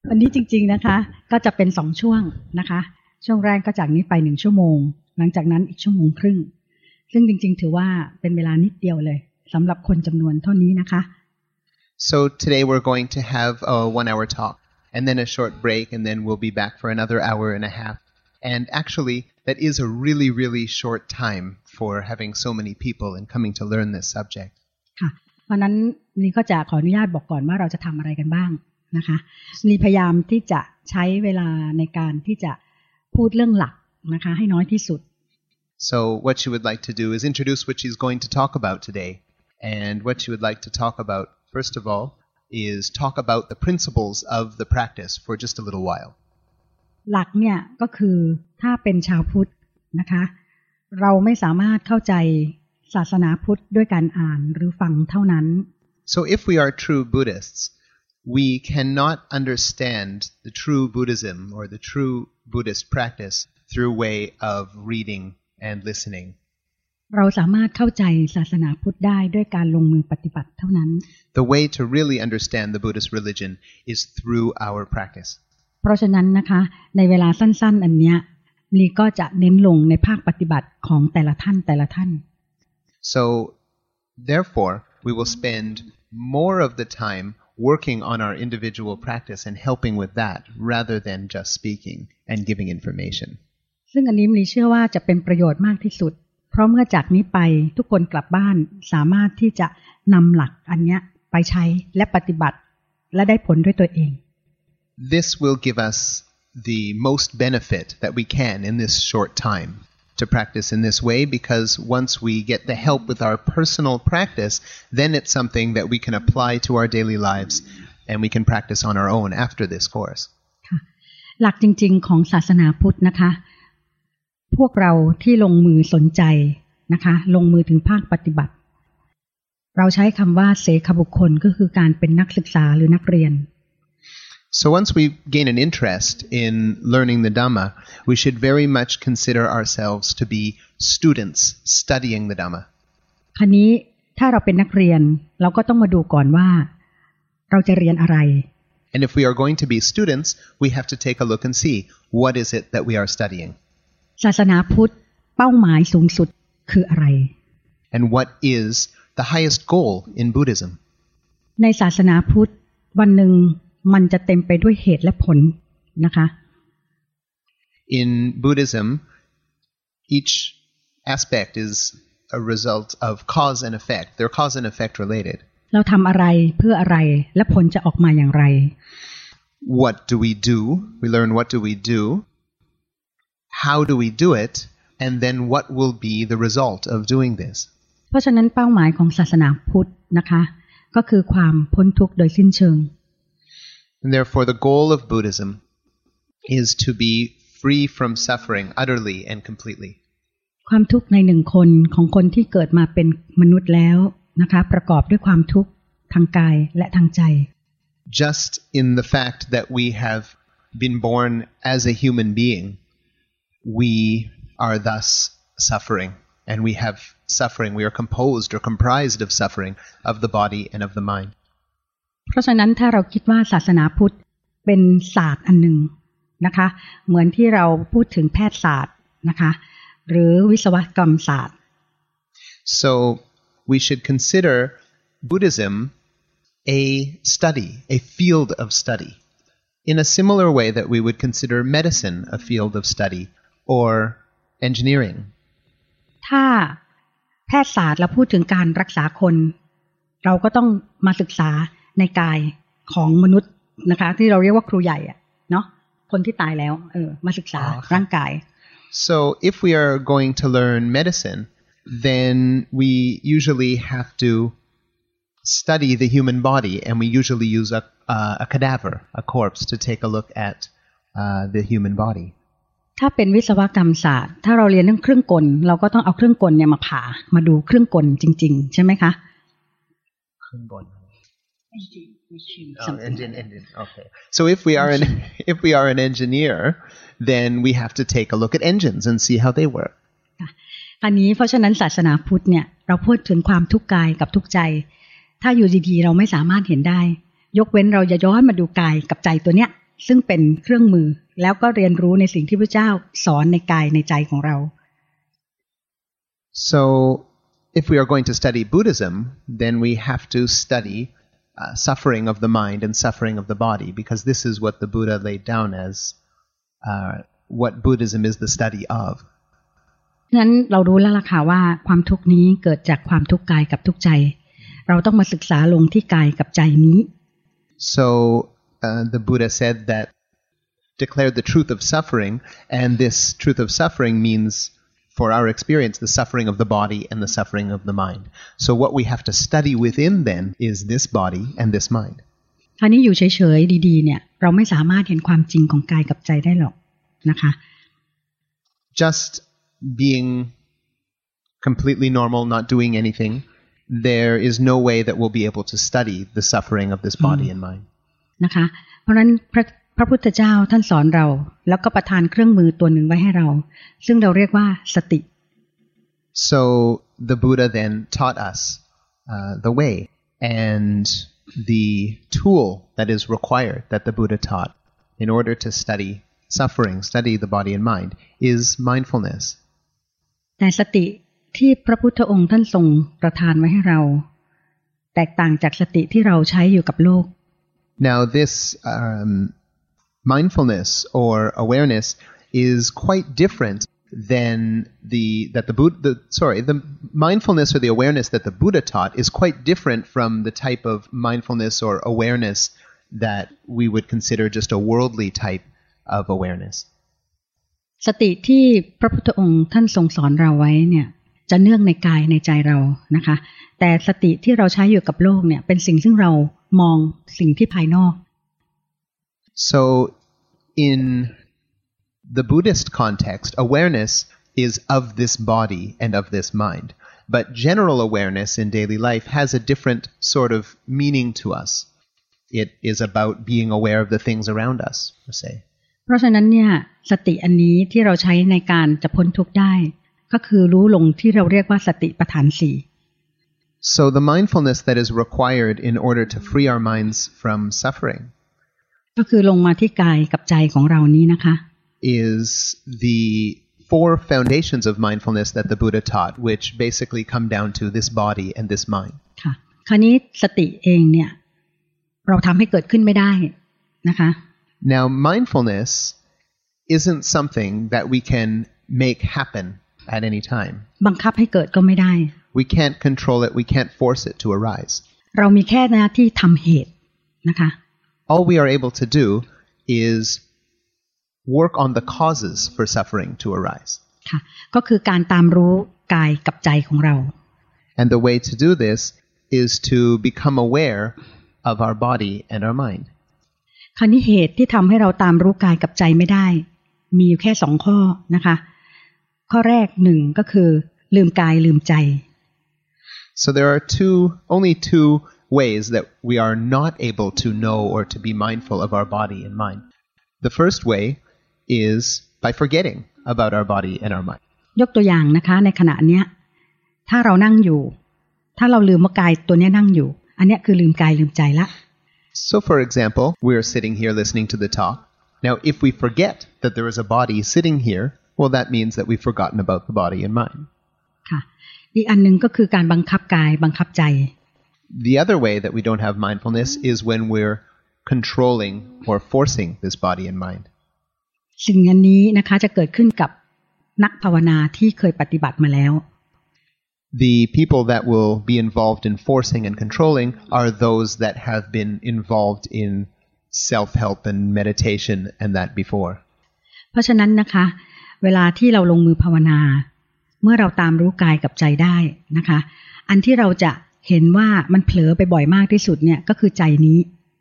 วันนี้จริงๆนะคะก็จะเป็น2ช่วงนะคะช่วงแรกก็จากนี้ไป1ชั่วโมงหลังจากนั้นอีก1.5 ชั่วโมงซึ่งจริงๆถือว่าเป็นเวลานิดเดียวเลยสำหรับคนจำนวนเท่านี้นะคะ So today we're going to have a 1-hour talk and then a short break and then we'll be back for another hour and a half. And actually that is a really, really short time for having so many people and coming to learn this subject. ค่ะเพราะนั้นนี่ก็จะขออนุญาตบอกก่อนว่าเราจะทำอะไรกันบ้างนะคะนี่พยายามที่จะใช้เวลาในการที่จะพูดเรื่องหลักนะคะให้น้อยที่สุด So what she would like to do is introduce what she's going to talk about today. And what she would like to talk about, first of all, is talk about the principles of the practice for just a little while. หลักเนี่ยก็คือถ้าเป็นชาวพุทธนะคะเราไม่สามารถเข้าใจศาสนาพุทธด้วยการอ่านหรือฟังเท่านั้น So if we are true Buddhists, we cannot understand the true Buddhism or the true Buddhist practice through way of reading and listening. เราสามารถเข้าใจศาสนาพุทธได้ด้วยการลงมือปฏิบัติเท่านั้น The way to really understand the Buddhist religion is through our practice. เพราะฉะนั้นนะคะในเวลาสั้นๆอันเนี้ยลีก็จะเน้นลงในภาคปฏิบัติของแต่ละท่าน So therefore we will spend more of the time working on our individual practice and helping with that rather than just speaking and giving information. ซึ่งอันนี้ลีเชื่อว่าจะเป็นประโยชน์มากที่สุดเพราะเมื่อจากนี้ไปทุกคนกลับบ้านสามารถที่จะนำหลักอันเนี้ยไปใช้และปฏิบัติและได้ผลด้วยตัวเอง This will give us the most benefit that we can in this short time to practice in this way, because once we get the help with our personal practice, then it's something that we can apply to our daily lives and we can practice on our own after this course. หลักจริงๆของศาสนาพุทธนะคะพวกเราที่ลงมือสนใจนะคะลงมือถึงภาคปฏิบัติเราใช้คำว่าเสขบุคคลก็คือการเป็นนักศึกษาหรือนักเรียน So once we gain an interest in learning the Dhamma, we should very much consider ourselves to be students studying the Dhamma. คราวนี้ถ้าเราเป็นนักเรียนเราก็ต้องมาดูก่อนว่าเราจะเรียนอะไร And if we are going to be students, we have to take a look and see what is it that we are studying. ศาสนาพุทธเป้าหมายสูงสุดคืออะไร And what is the highest goal in Buddhism? ในศาสนาพุทธวันหนึ่งมันจะเต็มไปด้วยเหตุและผลนะคะ In Buddhism, each aspect is a result of cause and effect. They're cause and effect related. เราทำอะไรเพื่ออะไรและผลจะออกมาอย่างไร What do we do? We learn what do we do? How do we do it? And then what will be the result of doing this? เพราะฉะนั้นเป้าหมายของศาสนาพุทธนะคะก็คือความพ้นทุกข์โดยสิ้นเชิง And therefore the goal of Buddhism is to be free from suffering utterly and completely. ความทุกข์ในหนึ่งคนของคนที่เกิดมาเป็นมนุษย์แล้วนะคะประกอบด้วยความทุกข์ทางกายและทางใจ Just in the fact that we have been born as a human being, we are thus suffering, and we have suffering. We are composed or comprised of suffering of the body and of the mind. เพราะฉะนั้นถ้าเราคิดว่าศาสนาพุทธเป็นศาสตร์อันหนึ่งนะคะเหมือนที่เราพูดถึงแพทยศาสตร์นะคะหรือวิศวกรรมศาสตร์ So we should consider Buddhism a study, a field of study, in a similar way that we would consider medicine a field of study or engineering. ถ้าแพทยศาสตร์เราพูดถึงการรักษาคนเราก็ต้องมาศึกษาในกายของมนุษย์นะคะที่เราเรียกว่าครูใหญ่เนาะคนที่ตายแล้วมาศึกษาร่างกาย So if we are going to learn medicine, then we usually have to study the human body, and we usually use a cadaver, a corpse, to take a look at the human body. ถ้าเป็นวิศวกรรมศาสตร์ถ้าเราเรียนเรื่องเครื่องกลเราก็ต้องเอาเครื่องกลเนี่ยมาผ่ามาดูเครื่องกลจริงๆใช่ไหมคะเครื่องกลengine. Okay. So if we are an engineer, then we have to take a look at engines and see how they work. อันนี้เพราะฉะนั้นศาสนาพุทธเนี่ยเราพูดถึงความทุกข์กายกับทุกข์ใจถ้าอยู่ดีๆเราไม่สามารถเห็นได้ยกเว้นเราจะย้อนมาดูกายกับใจตัวเนี้ยซึ่งเป็นเครื่องมือแล้วก็เรียนรู้ในสิ่งที่พระเจ้าสอนในกายในใจของเรา So if we are going to study Buddhism, then we have to study suffering of the mind and suffering of the body, because this is what the Buddha laid down as what Buddhism is the study of. งั้นเรารู้แล้วล่ะค่ะว่าความทุกข์นี้เกิดจากความทุกข์กายกับทุกข์ใจเราต้องมาศึกษาลงที่กายกับใจนี้ So the Buddha said that declare the truth of suffering, and this truth of suffering means for our experience the suffering of the body and the suffering of the mind. So what we have to study within then is this body and this mind. คราวนี้อยู่เฉยๆดีๆเนี่ยเราไม่สามารถเห็นความจริงของกายกับใจได้หรอกนะคะ Just being completely normal, not doing anything, there is no way that we'll be able to study the suffering of this body and mind. นะคะเพราะฉะนั้นพระพุทธเจ้าท่านสอนเราแล้วก็ประทานเครื่องมือตัวหนึ่งไว้ให้เราซึ่งเราเรียกว่าสติ So the Buddha then taught us the way, and the tool that is required that the Buddha taught in order to study suffering, study the body and mind, is mindfulness. แต่สติที่พระพุทธองค์ท่านทรงประทานไว้ให้เราแตกต่างจากสติที่เราใช้อยู่กับโลก Now this mindfulness or awareness is quite different than the mindfulness or the awareness that the Buddha taught is quite different from the type of mindfulness or awareness that we would consider just a worldly type of awareness. สติที่พระพุทธองค์ท่านทรงสอนเราไว้เนี่ยจะเนื่องในกายในใจเรานะคะแต่สติที่เราใช้อยู่กับโลกเนี่ยเป็นสิ่งซึ่งเรามองสิ่งที่ภายนอก So in the Buddhist context, awareness is of this body and of this mind. But general awareness in daily life has a different sort of meaning to us. It is about being aware of the things around us, per se. เพราะฉะนั้นเนี่ยสติอันนี้ที่เราใช้ในการจะพ้นทุกข์ได้ก็คือรู้ลงที่เราเรียกว่าสติปัฏฐานสี่ So the mindfulness that is required in order to free our minds from suffering ก็คือลงมาที่กายกับใจของเรานี้นะคะ is the four foundations of mindfulness that the Buddha taught, which basically come down to this body and this mind. ค่ะคราวนี้สติเองเนี่ยเราทำให้เกิดขึ้นไม่ได้นะคะ Now mindfulness isn't something that we can make happen at any time. บังคับให้เกิดก็ไม่ได้ We can't control it, we can't force it to arise. เรามีแค่หน้าที่ทำเหตุนะคะ All we are able to do is work on the causes for suffering to arise. ค่ะก็คือการตามรู้กายกับใจของเรา And the way to do this is to become aware of our body and our mind. คราวนี้เหตุที่ทำให้เราตามรู้กายกับใจไม่ได้มีอยู่แค่2ข้อนะคะข้อแรก1ก็คือลืมกายลืมใจ So there are only two ways that we are not able to know or to be mindful of our body and mind. The first way is by forgetting about our body and our mind. ยกตัวอย่างนะคะในขณะเนี้ยถ้าเรานั่งอยู่ถ้าเราลืมว่ากายตัวเนี้ยนั่งอยู่อันเนี้ยคือลืมกายลืมใจละ So for example, we are sitting here listening to the talk. Now if we forget that there is a body sitting here, well that means that we've forgotten about the body and mind. ค่ะอีกอันนึงก็คือการบังคับกายบังคับใจ The other way that we don't have mindfulness is when we're controlling or forcing this body and mind. สิ่งอันนี้นะคะจะเกิดขึ้นกับนักภาวนาที่เคยปฏิบัติมาแล้ว The people that will be involved in forcing and controlling are those that have been involved in self-help and meditation and that before. เพราะฉะนั้นนะคะเวลาที่เราลงมือภาวนาเมื่อเราตามรู้กายกับใจได้นะคะอันที่เราจะเห็นว่ามันเผลอไปบ่อยมากที่สุดเนี่ยก็คือใจนี้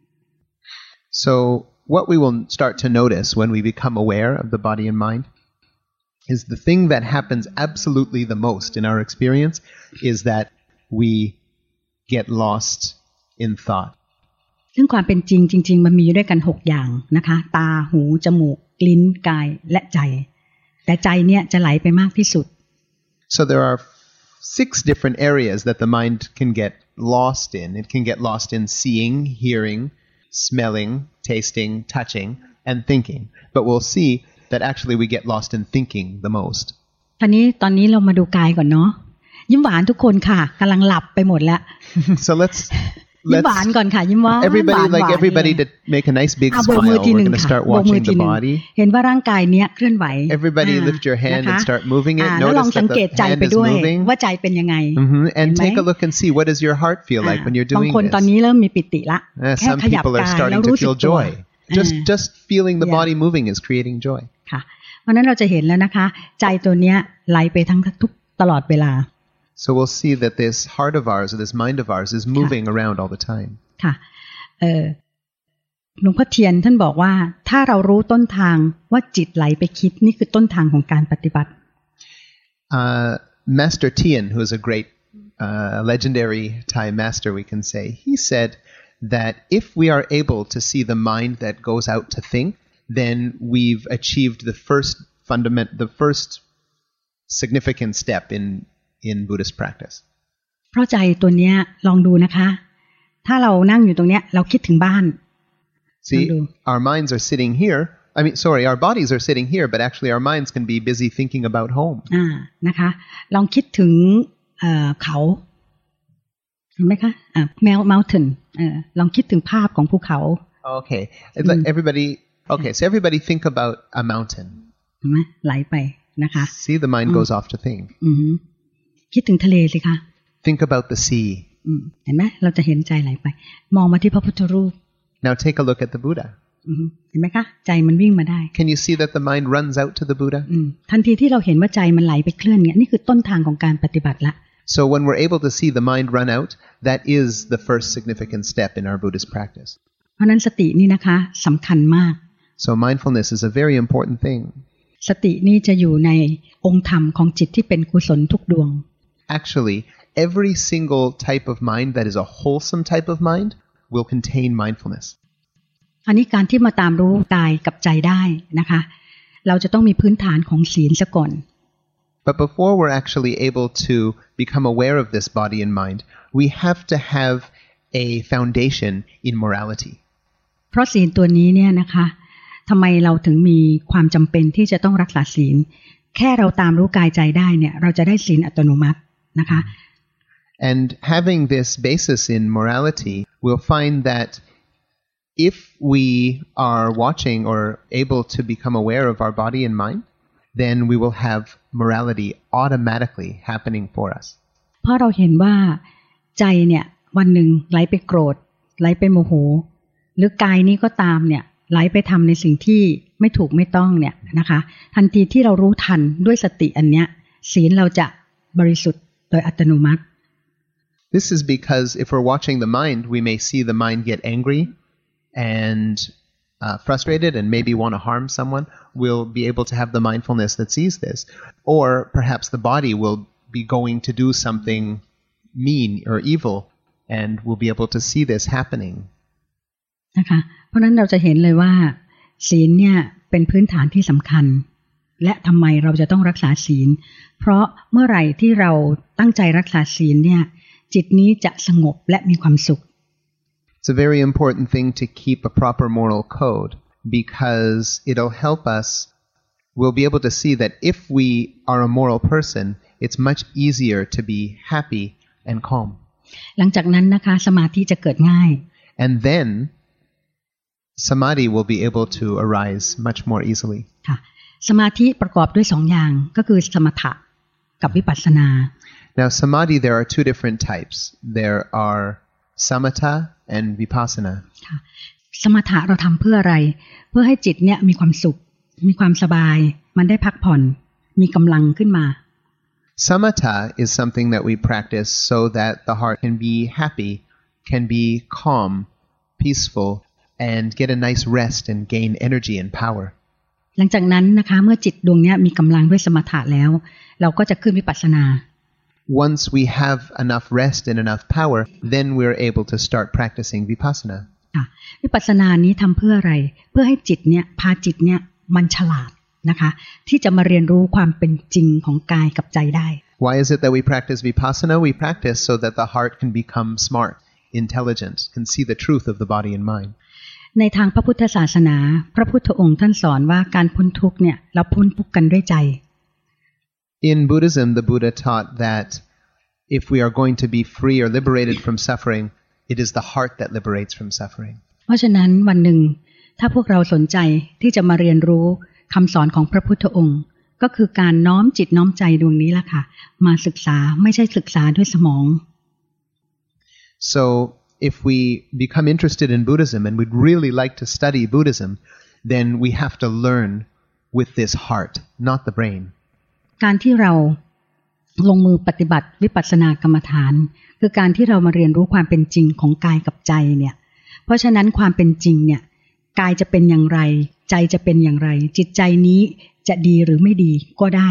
So what we will start to notice when we become aware of the body and mind is the thing that happens absolutely the most in our experience is that we get lost in thought. ซึ่งความเป็นจริงมันมีด้วยกัน6อย่างนะคะตาหูจมูกลิ้นกายและใจแต่ใจเนี่ยจะไหลไปมากที่สุด So there are 6 different areas that the mind can get lost in. It can get lost in seeing, hearing, smelling, tasting, touching, and thinking. But we'll see that actually we get lost in thinking the most. ตอนนี้เรามาดูกายก่อนเนาะยิ้มหวานทุกคนค่ะกำลังหลับไปหมดแล้ว So let's ยิ้มหวานก่อนค่ะยิ้มหวาน everybody to make a nice big smile. We're going to start watching the body. เห็นว่าร่างกายเนี้ยเคลื่อนไหว Everybody lift your hand and start moving it. แล้วลอง Notice สัง that เกต the ใจ hand ไป is ด้วย moving. ว่าใจเป็นยังไง And take a look and see what does your heart feel like when you're บาง doing คนตอน this. นี้เริ่มมีปิติละแค่ Some ขยับ people are กาย starting แล้ว to รู้สึก feel ตัว joy. Just feeling the body moving is creating joy. ค่ะเพราะนั้นเราจะเห็นแล้วนะคะใจตัวเนี้ยไหลไปทั้งทุกตลอดเวลา So we'll see that this heart of ours or this mind of ours is moving around all the time. ค่ะหลวงพ่อเทียนท่านบอกว่าถ้าเรารู้ต้นทางว่าจิตไหลไปคิดนี่คือต้นทางของการปฏิบัติ Master Tien, who is a great legendary Thai master, we can say, he said that if we are able to see the mind that goes out to think, then we've achieved the first significant step in Buddhist practice. เพราะใจตัวเนี้ยลองดูนะคะถ้าเรานั่งอยู่ตรงเนี้ยเราคิดถึงบ้าน See, our minds are sitting here. Our bodies are sitting here, but actually our minds can be busy thinking about home. นะคะลองคิดถึงเขาเห็นไหมคะmountain ลองคิดถึงภาพของภูเขา Okay. So everybody think about a mountain. เห็นไหมไหลไปนะคะ See, the mind goes off to think. คิดถึงทะเลสิคะ Think about the sea. เห็นไหมเราจะเห็นใจไหลไปมองมาที่พระพุทธรูป Now take a look at the Buddha. เห็นไหมคะใจมันวิ่งมาได้ Can you see that the mind runs out to the Buddha? ทันทีที่เราเห็นว่าใจมันไหลไปเคลื่อนเนี่ยนี่คือต้นทางของการปฏิบัติละ So when we're able to see the mind run out, that is the first significant step in our Buddhist practice. เพราะนั้นสตินี่นะคะสำคัญมาก So mindfulness is a very important thing. สตินี่จะอยู่ในองค์ธรรมของจิตที่เป็นกุศลทุกดวง Actually, every single type of mind that is a wholesome type of mind will contain mindfulness. อันนี้การที่มาตามรู้กายกับใจได้นะคะเราจะต้องมีพื้นฐานของศีลซะก่อน But before we're actually able to become aware of this body and mind, we have to have a foundation in morality. เพราะศีลตัวนี้เนี่ยนะคะทำไมเราถึงมีความจำเป็นที่จะต้องรักษาศีลแค่เราตามรู้กายใจได้เนี่ยเราจะได้ศีลอัตโนมัตินะคะ And having this basis in morality, we'll find that if we are watching or able to become aware of our body and mind, then we will have morality automatically happening for us. เพราะเราเห็นว่าใจเนี่ยวันหนึ่งไหลไปโกรธไหลไปโมโหหรือกายนี้ก็ตามเนี่ยไหลไปทำในสิ่งที่ไม่ถูกไม่ต้องเนี่ยนะคะทันทีที่เรารู้ทันด้วยสติอันเนี้ยศีลเราจะบริสุทธิ์โดยอัตโนมัติ This is because if we're watching the mind, we may see the mind get angry and frustrated and maybe want to harm someone. We'll be able to have the mindfulness that sees this. Or perhaps the body will be going to do something mean or evil, and we'll be able to see this happening. นะคะเพราะนั้นเราจะเห็นเลยว่าศีลเนี่ยเป็นพื้นฐานที่สำคัญและทำไมเราจะต้องรักษาศีลเพราะเมื่อไหร่ที่เราตั้งใจรักษาศีลเนี่ยจิตนี้จะสงบและมีความสุข It's a very important thing to keep a proper moral code because it'll help us. We'll be able to see that if we are a moral person, it's much easier to be happy and calm. หลังจากนั้นนะคะสมาธิจะเกิดง่าย And then samadhi will be able to arise much more easily. ค่ะสมาธิประกอบด้วย2อย่างก็คือสมถะกับวิปัสสนา Now samadhi, there are two different types. There are samatha and vipassana. ค่ะสมถะเราทำเพื่ออะไรเพื่อให้จิตเนี่ยมีความสุขมีความสบายมันได้พักผ่อนมีกำลังขึ้นมา Samatha is something that we practice so that the heart can be happy, can be calm, peaceful, and get a nice rest and gain energy and power. หลังจากนั้นนะคะเมื่อจิตดวงนี้มีกำลังด้วยสมถะแล้วเราก็จะขึ้นวิปัสสนา Once we have enough rest and enough power, then we're able to start practicing vipassana. วิปัสสนานี้ทำเพื่ออะไรเพื่อให้จิตเนี่ยพาจิตเนี่ยมันฉลาดนะคะที่จะมาเรียนรู้ความเป็นจริงของกายกับใจได้ Why is it that we practice vipassana? We practice so that the heart can become smart, intelligent, can see the truth of the body and mind. ในทางพระพุทธศาสนาพระพุทธองค์ท่านสอนว่าการพ้นทุกข์เนี่ยเราพ้นทุกข์กันด้วยใจ In Buddhism, the Buddha taught that if we are going to be free or liberated from suffering, it is the heart that liberates from suffering. เพราะฉะนั้นวันหนึ่งถ้าพวกเราสนใจที่จะมาเรียนรู้คำสอนของพระพุทธองค์ก็คือการน้อมจิตน้อมใจดวงนี้ล่ะค่ะมาศึกษาไม่ใช่ศึกษาด้วยสมอง So if we become interested in Buddhism and we'd really like to study Buddhism, then we have to learn with this heart, not the brain. การที่เราลงมือปฏิบัติวิปัสสนากรรมฐานคือการที่เรามาเรียนรู้ความเป็นจริงของกายกับใจเนี่ยเพราะฉะนั้นความเป็นจริงเนี่ยกายจะเป็นอย่างไรใจจะเป็นอย่างไรจิตใจนี้จะดีหรือไม่ดีก็ได้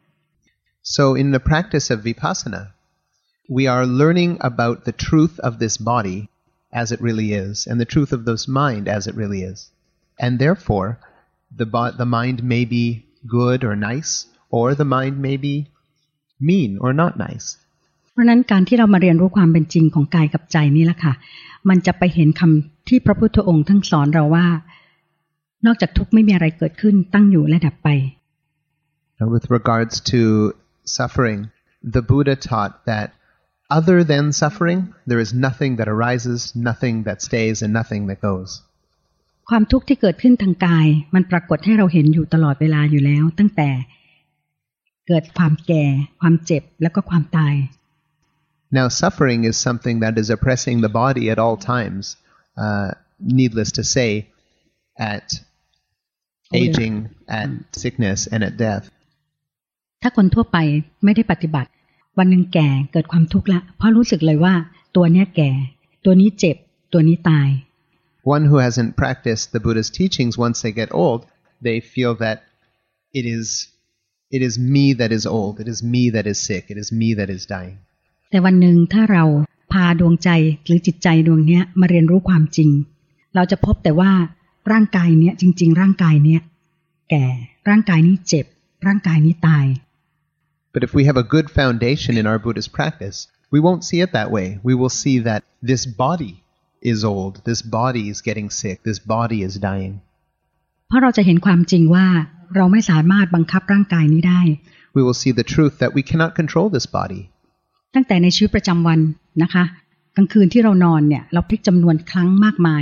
So in the practice of vipassana, we are learning about the truth of this body as it really is, and the truth of this mind as it really is. And therefore, the mind may be good or nice, or the mind may be mean or not nice. เพราะนั้นการที่เรามาเรียนรู้ความเป็นจริงของกายกับใจนี่แหละค่ะมันจะไปเห็นคำที่พระพุทธองค์ทั้งสอนเราว่านอกจากทุกข์ไม่มีอะไรเกิดขึ้นตั้งอยู่และดับไป With regards to suffering, the Buddha taught that other than suffering, there is nothing that arises, nothing that stays, and nothing that goes. ความทุกข์ที่เกิดขึ้นทางกายมันปรากฏให้เราเห็นอยู่ตลอดเวลาอยู่แล้วตั้งแต่เกิดความแก่ความเจ็บแล้วก็ความตาย Now, suffering is something that is oppressing the body at all times, needless to say, at aging, at sickness, and at death. ถ้าคนทั่วไปไม่ได้ปฏิบัติวันหนึ่งแก่เกิดความทุกข์ละเพราะรู้สึกเลยว่าตัวเนี้ยแก่ตัวนี้เจ็บตัวนี้ตาย One who hasn't practiced the Buddha's teachings, once they get old, they feel that it is me that is old, it is me that is sick, it is me that is dying. แต่วันหนึ่งถ้าเราพาดวงใจหรือจิตใจดวงเนี้ยมาเรียนรู้ความจริงเราจะพบแต่ว่าร่างกายเนี้ยจริงๆร่างกายเนี้ยแก่ร่างกายนี้เจ็บร่างกายนี้ตาย But if we have a good foundation in our Buddhist practice, we won't see it that way. We will see that this body is old, this body is getting sick, this body is dying. เพราะเราจะเห็นความจริงว่าเราไม่สามารถบังคับร่างกายนี้ได้ We will see the truth that we cannot control this body. ตั้งแต่ในชีวิตประจำวันนะคะกลางคืนที่เรานอนเนี่ยเราพลิกจำนวนครั้งมากมาย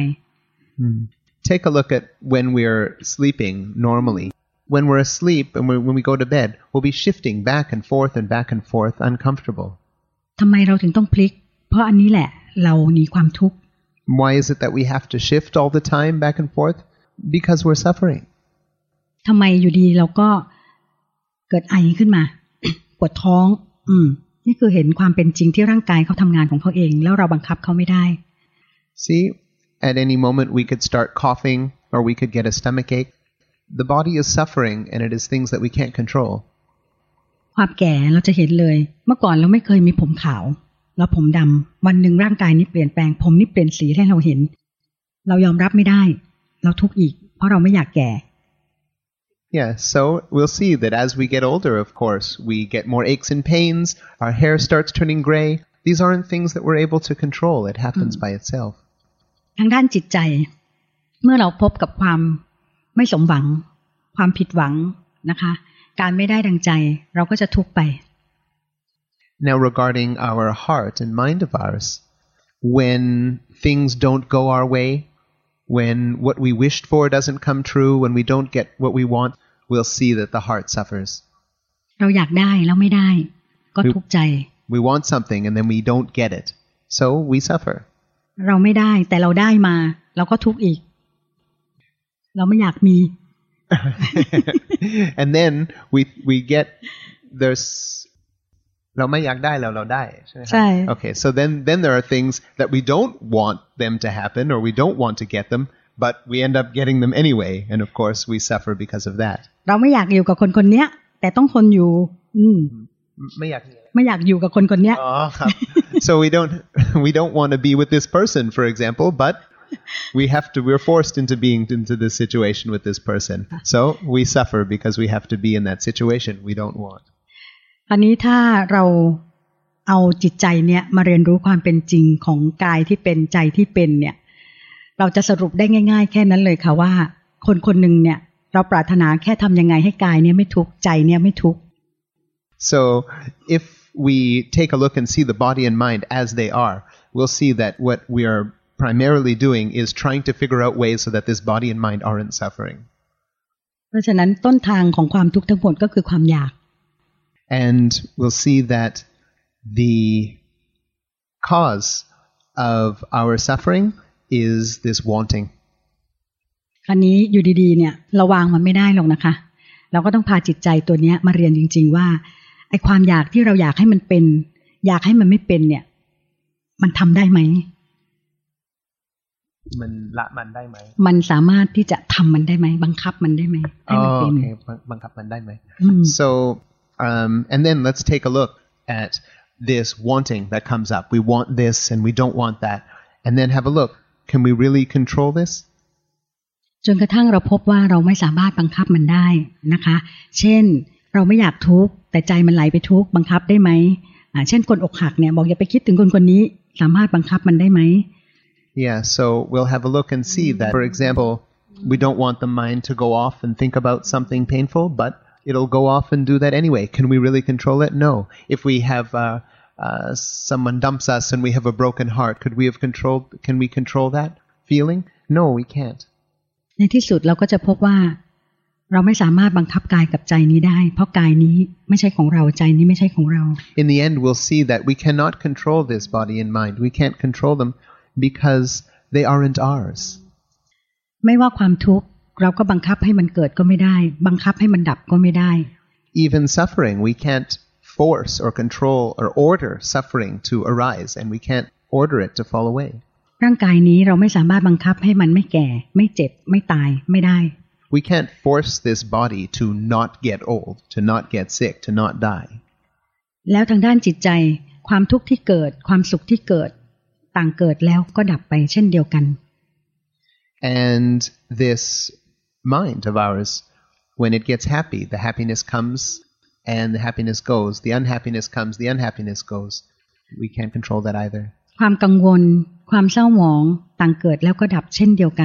Take a look at when we're sleeping normally. When we're asleep and when we go to bed, we'll be shifting back and forth, uncomfortable. ทำไมเราถึงต้องพลิกเพราะอันนี้แหละเราหนีความทุกข์ Why is it that we have to shift all the time back and forth? Because we're suffering. ทำไมอยู่ดีเราก็เกิดไอขึ้นมา ปวดท้องนี่คือเห็นความเป็นจริงที่ร่างกายเขาทำงานของเขาเองแล้วเราบังคับเขาไม่ได้ See, at any moment we could start coughing or we could get a stomachache. The body is suffering and it is things that we can't control. ความแก่เราจะเห็นเลยเมื่อก่อนเราไม่เคยมีผมขาวแล้วผมดำวันหนึ่งร่างกายนี้เปลี่ยนแปลงผมนี่เปลี่ยนสีให้เราเห็นเรายอมรับไม่ได้เราทุกข์อีกเพราะเราไม่อยากแก่ Yeah, so we'll see that as we get older, of course, we get more aches and pains, our hair starts turning gray. These aren't things that we're able to control. It happens by itself. ทางด้านจิตใจเมื่อเราพบกับความไม่สมหวังความผิดหวังนะคะการไม่ได้ดังใจเราก็จะทุกข์ไป Now regarding our heart and mind of ours, when things don't go our way, when what we wished for doesn't come true, when we don't get what we want, we'll see that the heart suffers. เราอยากได้แล้วไม่ได้ก็ทุกข์ใจ We want something and then we don't get it. So we suffer. เราไม่ได้แต่เราได้มาเราก็ทุกข์อีกเราไม่อยากมี And then we get there's เราไม่อยากได้แล้วเราได้ใช่ไหมครับใช่ Okay, so then there are things that we don't want them to happen or we don't want to get them, but we end up getting them anyway, and of course we suffer because of that. เราไม่อยากอยู่กับคนคนนี้แต่ต้องทนอยู่ไม่อยากอยู่กับคนคนนี้ So we don't want to be with this person, for example, but we're forced into being into this situation with this person. So we suffer because we have to be in that situation we don't want. อันนี้ถ้าเราเอาจิตใจเนี่ยมาเรียนรู้ความเป็นจริงของกายที่เป็นใจที่เป็นเนี่ยเราจะสรุปได้ง่ายๆแค่นั้นเลยค่ะว่าคนคนหนึ่งเนี่ยเราปรารถนาแค่ทำยังไงให้กายเนี่ยไม่ทุกข์ใจเนี่ยไม่ทุกข์ So if we take a look and see the body and mind as they are, we'll see that what we are primarily doing is trying to figure out ways so that this body and mind aren't suffering. เพราะฉะนั้นต้นทางของความทุกข์ทั้งหมดก็คือความอยาก And we'll see that the cause of our suffering is this wanting. คราวนี้อยู่ดีๆเนี่ยเราวางมันไม่ได้หรอกนะคะเราก็ต้องพาจิตใจตัวเนี้ยมาเรียนจริงๆว่าไอ้ความอยากที่เราอยากให้มันเป็นอยากให้มันไม่เป็นเนี่ยมันทำได้ไหมมันละมันได้ไหมมันสามารถที่จะทำมันได้ไหมบังคับมันได้ไหมให้มันเป็นบังคับมันได้ไหม So and then let's take a look at this wanting that comes up. We want this and we don't want that. And then have a look. Can we really control this? จนกระทั่งเราพบว่าเราไม่สามารถบังคับมันได้นะคะเช่นเราไม่อยากทุกข์แต่ใจมันไหลไปทุกข์บังคับได้ไหมเช่นคนอกหักเนี่ยบอกอย่าไปคิดถึงคนคนนี้สามารถบังคับมันได้ไหม Yeah, so we'll have a look and see that, for example, we don't want the mind to go off and think about something painful, but it'll go off and do that anyway. Can we really control it? No. If we have someone dumps us and we have a broken heart, can we control that feeling? No, we can't. ในที่สุดเราก็จะพบว่าเราไม่สามารถบังคับกายกับใจนี้ได้เพราะกายนี้ไม่ใช่ของเราใจนี้ไม่ใช่ของเรา In the end, we'll see that we cannot control this body and mind. We can't control them because they aren't ours. ไม่ว่าความทุกข์เราก็บังคับให้มันเกิดก็ไม่ได้บังคับให้มันดับก็ไม่ได้ Even suffering, we can't force or control or order suffering to arise, and we can't order it to fall away. ร่างกายนี้เราไม่สามารถบังคับให้มันไม่แก่ไม่เจ็บไม่ตายไม่ได้ We can't force this body to not get old, to not get sick, to not die. แล้วทางด้านจิตใจความทุกข์ที่เกิดความสุขที่เกิดต่างเกิดแล้วก็ดับไปเช่นเดียวกัน And this mind of ours, when it gets happy, the happiness comes and the happiness goes. The unhappiness comes, the unhappiness goes. We can't control that either. ความกังวลความเศร้าหมองต่างเกิดแล้วก็ดับเช่นเดียวกัน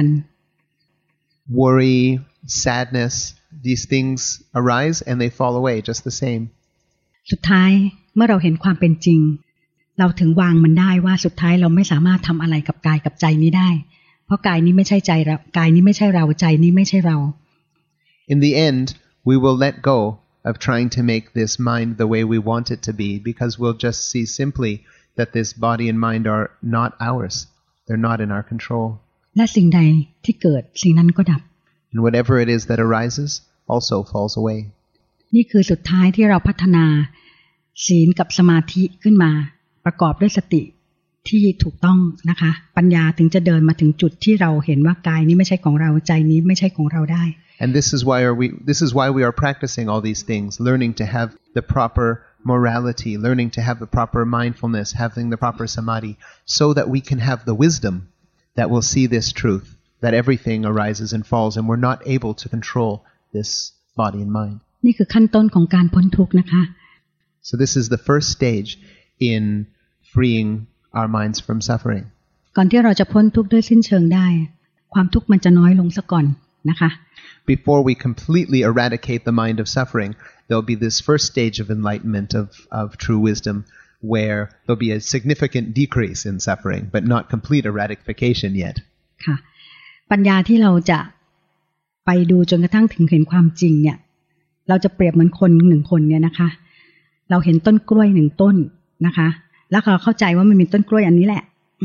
Worry, sadness, these things arise and they fall away just the same. สุดท้ายเมื่อเราเห็นความเป็นจริงเราถึงวางมันได้ว่าสุดท้ายเราไม่สามารถทำอะไรกับกายกับใจนี้ได้เพราะกายนี้ไม่ใช่ใจเรากายนี้ไม่ใช่เราใจนี้ไม่ใช่เรา In the end, we will let go of trying to make this mind the way we want it to be because we'll just see simply that this body and mind are not ours. They're not in our control. และสิ่งใดที่เกิดสิ่งนั้นก็ดับ And whatever it is that arises also falls away. นี่คือสุดท้ายที่เราพัฒนาศีลกับสมาธิขึ้นมาประกอบด้วยสติที่ถูกต้องนะคะปัญญาถึงจะเดินมาถึงจุดที่เราเห็นว่ากายนี้ไม่ใช่ของเราใจนี้ไม่ใช่ของเราได้ And this is why we are practicing all these things, learning to have the proper morality, learning to have the proper mindfulness, having the proper samadhi, so that we can have the wisdom that will see this truth, that everything arises and falls, and we're not able to control this body and mind. นี่คือขั้นต้นของการพ้นทุกข์นะคะ So this is the first stage in freeing our minds from suffering. ก่อนที่เราจะพ้นทุกข์ด้วยสิ้นเชิงได้ความทุกข์มันจะน้อยลงซะก่อนนะคะ Before we completely eradicate the mind of suffering, there'll be this first stage of enlightenment of true wisdom where there'll be a significant decrease in suffering, but not complete eradication yet. ค่ะปัญญาที่เราจะไปดูจนกระทั่งถึงเห็นความจริงเนี่ยเราจะเปรียบเหมือนคนหนึ่งคนเนี่ยนะคะเราเห็นต้นกล้วยหนึ่งต้นนะคะแล้วเราเข้าใจว่ามันมีต้นกล้วยอันนี้แหละ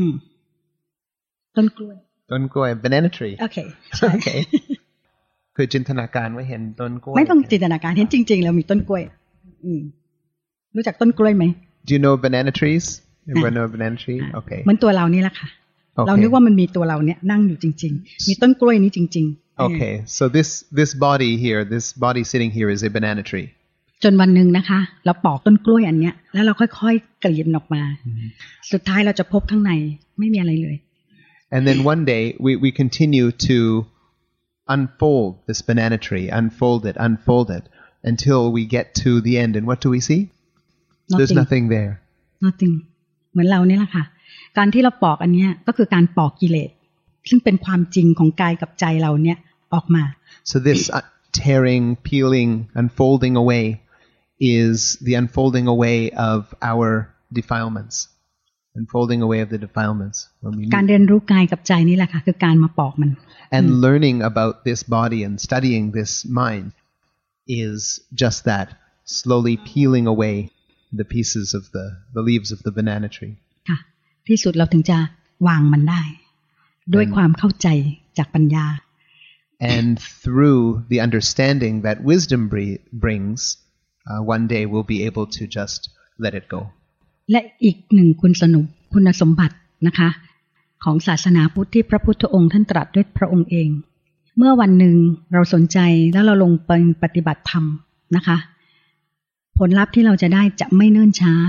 ต้นกล้วย banana tree. โอเค Okay. คือจินตนาการว่าเห็นต้นกล้วยไม่ต้องจินตนาการเห็นจริงๆแล้วมีต้นกล้วยรู้จักต้นกล้วยไหม Do you know banana trees? Everyone know a banana tree? Okay. เหมือนตัวเรานี่แหละค่ะ เรานึกว่ามันมีตัวเราเนี่ยนั่งอยู่จริงๆมีต้นกล้วยนี้จริงๆ Okay. So this body here, this body sitting here is a banana tree. จนวันหนึ่งนะคะเราปอกต้นกล้วยอันเนี้ยแล้วเราค่อยๆกรีดมันออกมาสุดท้ายเราจะพบข้างในไม่มีอะไรเลย And then one day we continue to unfold this banana tree, unfold it until we get to the end. And what do we see? There's nothing there. Nothing. เหมือนเราเนี่ยแหละค่ะการที่เราปอกอันเนี้ยก็คือการปอกกิเลสซึ่งเป็นความจริงของกายกับใจเราเนี่ยออกมา So this tearing, peeling, unfolding away is the unfolding away of our defilements. Unfolding away of the defilements. การเรียนรู้กายกับใจนี่แหละค่ะคือการมาปอกมัน And learning about this body and studying this mind is just that, slowly peeling away the pieces of the leaves of the banana tree. ค่ะที่สุดเราถึงจะวางมันได้ด้วยความเข้าใจจากปัญญา And through the understanding that wisdom brings, one day we'll be able to just let it go. และอีกหนึ่งคุณสมบัตินะคะของศาสนาพุทธที่พระพุทธองค์ท่านตรัสด้วยพระองค์เอง เมื่อวันหนึ่งเราสนใจแล้วเราลงไปปฏิบัติธรรมนะคะผลลัพธ์ที่เราจะได้จะไม่เนิ่นช้า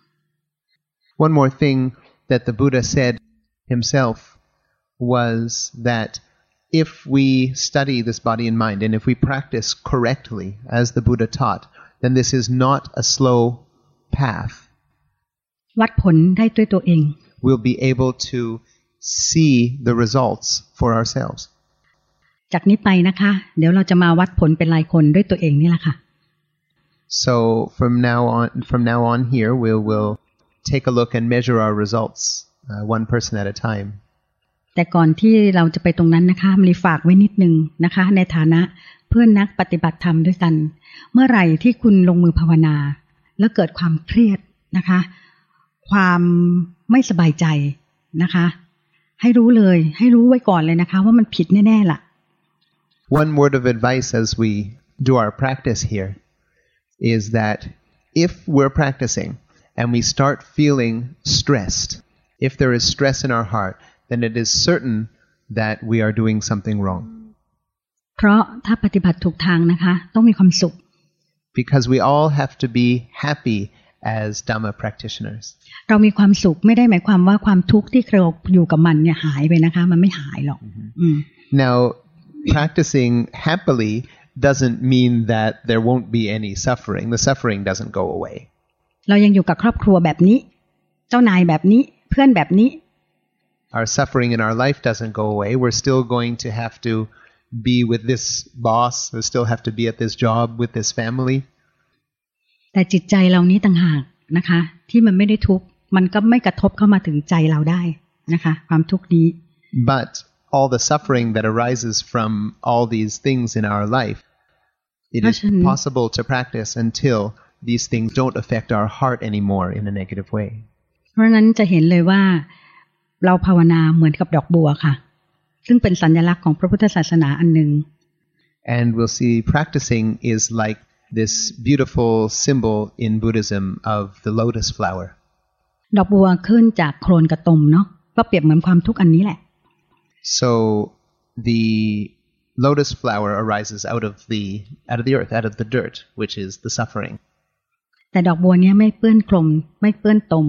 One more thing that the Buddha said himself was that if we study this body and mind and if we practice correctly as the Buddha taught, then this is not a slow path. วัดผลได้ด้วยตัวเอง We'll be able to see the results for ourselves. จากนี้ไปนะคะเดี๋ยวเราจะมาวัดผลเป็นรายคนด้วยตัวเองนี่แหละค่ะ So from now on here we'll take a look and measure our results one person at a time. แต่ก่อนที่เราจะไปตรงนั้นนะคะมีฝากไว้นิดนึงนะคะในฐานะเพื่อนนักปฏิบัติธรรมด้วยกันเมื่อไหร่ที่คุณลงมือภาวนาแล้วเกิดความเครียดนะคะความไม่สบายใจนะคะให้รู้เลยให้รู้ไว้ก่อนเลยนะคะว่ามันผิดแน่ๆล่ะ One word of advice as we do our practice here is that if we're practicing and we start feeling stressed, if there is stress in our heart, then it is certain that we are doing something wrong. เพราะถ้าปฏิบัติถูกทางนะคะต้องมีความสุข Because we all have to be happy as Dhamma practitioners. เรามีความสุขไม่ได้หมายความว่าความทุกข์ที่เราอยู่กับมันเนี่ยหายไปนะคะมันไม่หายหรอก Now, practicing happily doesn't mean that there won't be any suffering. The suffering doesn't go away. เรายังอยู่กับครอบครัวแบบนี้เจ้านายแบบนี้เพื่อนแบบนี้ Our suffering in our life doesn't go away. We're still going to have to be with this boss. We still have to be at this job with this family. แต่จิตใจเรานี้ต่างหากนะคะที่มันไม่ได้ทุกข์มันก็ไม่กระทบเข้ามาถึงใจเราได้นะคะความทุกข์นี้ But all the suffering that arises from all these things in our life, it is possible to practice until these things don't affect our heart anymore in a negative way. เพราะนั้นจะเห็นเลยว่าเราภาวนาเหมือนกับดอกบัวค่ะซึ่งเป็นสัญลักษณ์ของพระพุทธศาสนาอันหนึ่ง And we'll see practicing is like this beautiful symbol in Buddhism of the lotus flower. ดอกบัวขึ้นจากโคลนกระตมเนาะก็เปรียบเหมือนความทุกข์อันนี้แหละ So the lotus flower arises out of the earth, out of the dirt, which is the suffering. แต่ดอกบัวเนี้ยไม่เปื้อนโคลนไม่เปื้อนตม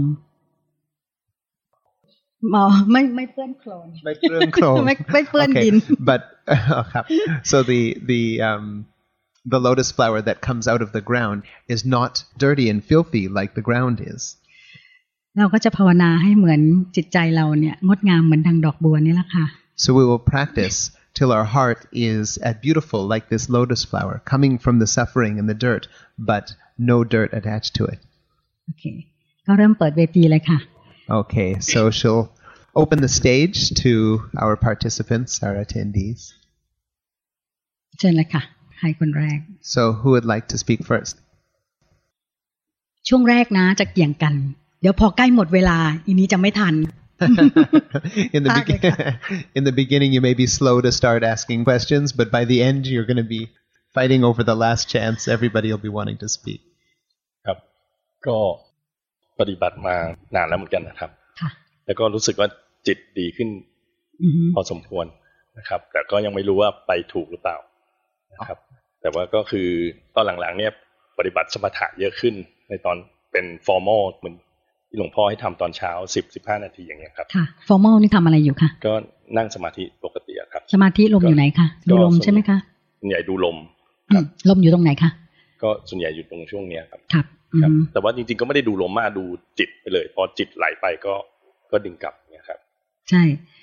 ไม่เปื้อนโคลนไม่เปื้อนโคลนไม่เปื้อนดิน But so the lotus flower that comes out of the ground is not dirty and filthy like the ground is. เราก็จะภาวนาให้เหมือนจิตใจเราเนี่ยงดงามเหมือนดังดอกบัวนี่แหละค่ะ So we will practice till our heart is as beautiful like this lotus flower, coming from the suffering and the dirt, but no dirt attached to it. โอเคก็เริ่มเปิดเวทีเลยค่ะ Okay, so she'll open the stage to our participants, our attendees. เชิญเลยค่ะใครคนแรก So who would like to speak first? ช่วงแรกนะจะเกี่ยงกันเดี๋ยวพอใกล้หมดเวลาอีนี้จะไม่ทัน In the beginning you may be slow to start asking questions, but by the end you're going to be fighting over the last chance. Everybody will be wanting to speak. ครับก็ปฏิบัติมานานแล้วเหมือนกันนะครับแล้วก็รู้สึกว่าจิตดีขึ้นพอสมควรนะครับแต่ก็ยังไม่รู้ว่าไปถูกหรือเปล่านะครับแต่ว่าก็คือตอนหลังๆเนี่ยปฏิบัติสมถะเยอะขึ้นในตอนเป็นฟอร์มอลเหมือนที่หลวงพ่อให้ทำตอนเช้า 10-15 นาทีอย่างเงี้ยครับค่ะฟอร์มอลนี่ทำอะไรอยู่คะก็นั่งสมาธิปกติครับสมาธิลมอยู่ไหนคะดูลมใช่ไหมคะส่วนใหญ่ดูลมลมอยู่ตรงไหนคะก็ส่วนใหญ่อยู่ตรงช่วงเนี้ยครับครับแต่ว่าจริงๆก็ไม่ได้ดูลมมากดูจิตไปเลยพอจิตไหลไปก็ดึงกลับเนี่ยครับใช่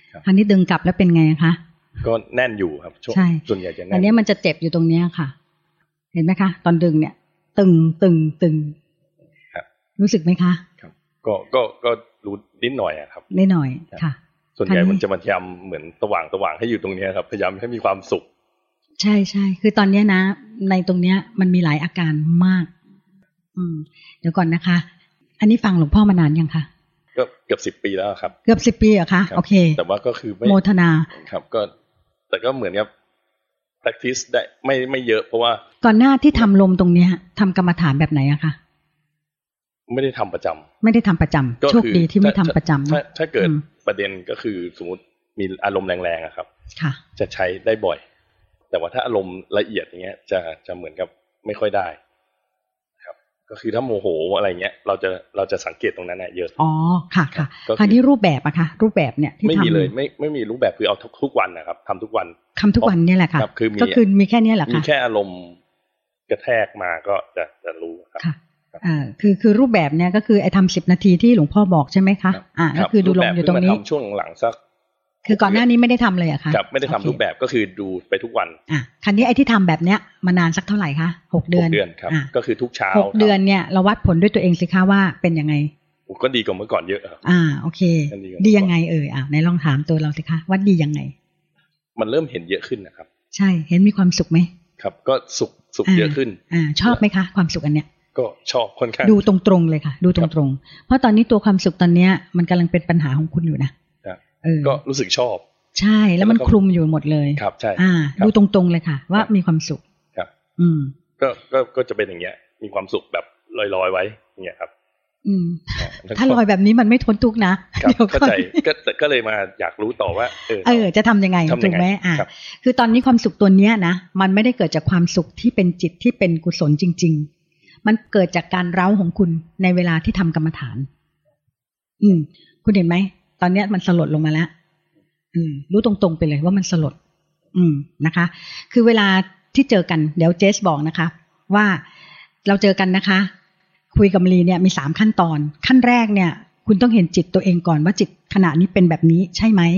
คราวนี้ดึงกลับแล้วเป็นไงคะก็แน่นอยู่ครับส่วนใหญ่จะแน่นอันนี้มันจะเจ็บอยู่ตรงนี้ค่ะเห็นไหมคะตอนดึงเนี่ยตึงรู้สึกไหมคะครับก็รู้นิดหน่อยครับนิดหน่อยค่ะส่วนใหญ่มันจะพยายามเหมือนสว่างให้อยู่ตรงนี้ครับพยายามให้มีความสุขใช่คือตอนนี้นะในตรงเนี้ยมันมีหลายอาการมากเดี๋ยวก่อนนะคะอันนี้ฟังหลวงพ่อมานานยังคะก็เกือบ10 ปีแล้วครับเกือบ10 ปีเหรอคะโอเคแต่ว่าก็คือโมทนาครับก็แต่ก็เหมือนกับ practice ได้ไม่เยอะเพราะว่าก่อนหน้าที่ทำลมตรงเนี้ยทำกรรมฐานแบบไหนอะคะไม่ได้ทำประจำไม่ได้ทำประจำโชคดีที่ไม่ทำประจำถ้าเกิดประเด็นก็คือสมมติมีอารมณ์แรงๆครับจะใช้ได้บ่อยแต่ว่าถ้าอารมณ์ละเอียดอย่างเงี้ยจะเหมือนกับไม่ค่อยได้ครับก็คือถ้าโมโหอะไรเงี้ยเราจะสังเกตตรงนั้นเยอะอ๋อค่ะคราวนี้รูปแบบอะคะรูปแบบเนี่ยที่ทำไม่มีเลยไม่มีรูปแบบคือเอาทุกวันนะครับทำทุกวันเนี่ยแหละค่ะก็คือมีแค่นี้แหละค่ะมีแค่อารมณ์กระแทกมาก็จะรู้ครับคือรูปแบบเนี่ยก็คือไอ้ทำ10 นาทีที่หลวงพ่อบอกใช่ไหมคะก็คือดูลมอยู่ตรงนี้ช่วงหลังสักคือก่อนหน้านี้ไม่ได้ทำเลยอะคะครับไม่ได้ทำรูปแบบก็คือดูไปทุกวันคราวนี้ไอ้ที่ทำแบบเนี้ยมานานสักเท่าไหร่คะ6 เดือน 6 เดือนครับก็คือทุกเช้า 6 เดือนเนี่ยเราวัดผลด้วยตัวเองสิคะว่าเป็นยังไงก็ดีกว่าเมื่อก่อนเยอะครับโอเคดียังไงไหนลองถามตัวเราสิคะว่าดียังไงมันเริ่มเห็นเยอะขึ้นนะครับใช่เห็นมีความสุขไหมครับก็สุขเยอะขึ้นชอบไหมคะความสุขอันเนี้ยก็ชอบค่อนข้างดูตรงๆเลยค่ะดูตรงๆเพราะตอนนี้ตัวความสุขตอนเนี้ยมันกำลังเป็นปัญหาของคุณอยู่นะก็รู้สึกชอบใช่แล้วมันคลุมอยู่หมดเลยครับใช่ดูตรงๆเลยค่ะว่ามีความสุขครับก็จะเป็นอย่างเงี้ยมีความสุขแบบลอยไว้อย่างเงี้ยครับถ้าลอยแบบนี้มันไม่ทนทุกข์นะเดี๋ยวเข้าใจก็เลยมาอยากรู้ต่อว่าจะทำยังไงถูกไหมคือตอนนี้ความสุขตัวเนี้ยนะมันไม่ได้เกิดจากความสุขที่เป็นจิตที่เป็นกุศลจริงๆมันเกิดจากการเร้าของคุณในเวลาที่ทำกรรมฐานคุณเห็นไหมตอนเนี้ยมันสลดลงมาแล้วรู้ตรงๆไปเลยว่ามันสลดนะคะคือเวลาที่เจอกันเดี๋ยวเจสบอกนะคะว่าเราเจอกันนะคะคุยกับมลีเนี่ยมี3 ขั้นตอนขั้นแรกเนี่ยคุณต้องเห็นจิตตัวเองก่อนว่าจิตขณะนี้เป็นแบบนี้ใช่ไหม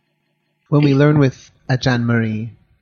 When we learn with Ajahn Marie,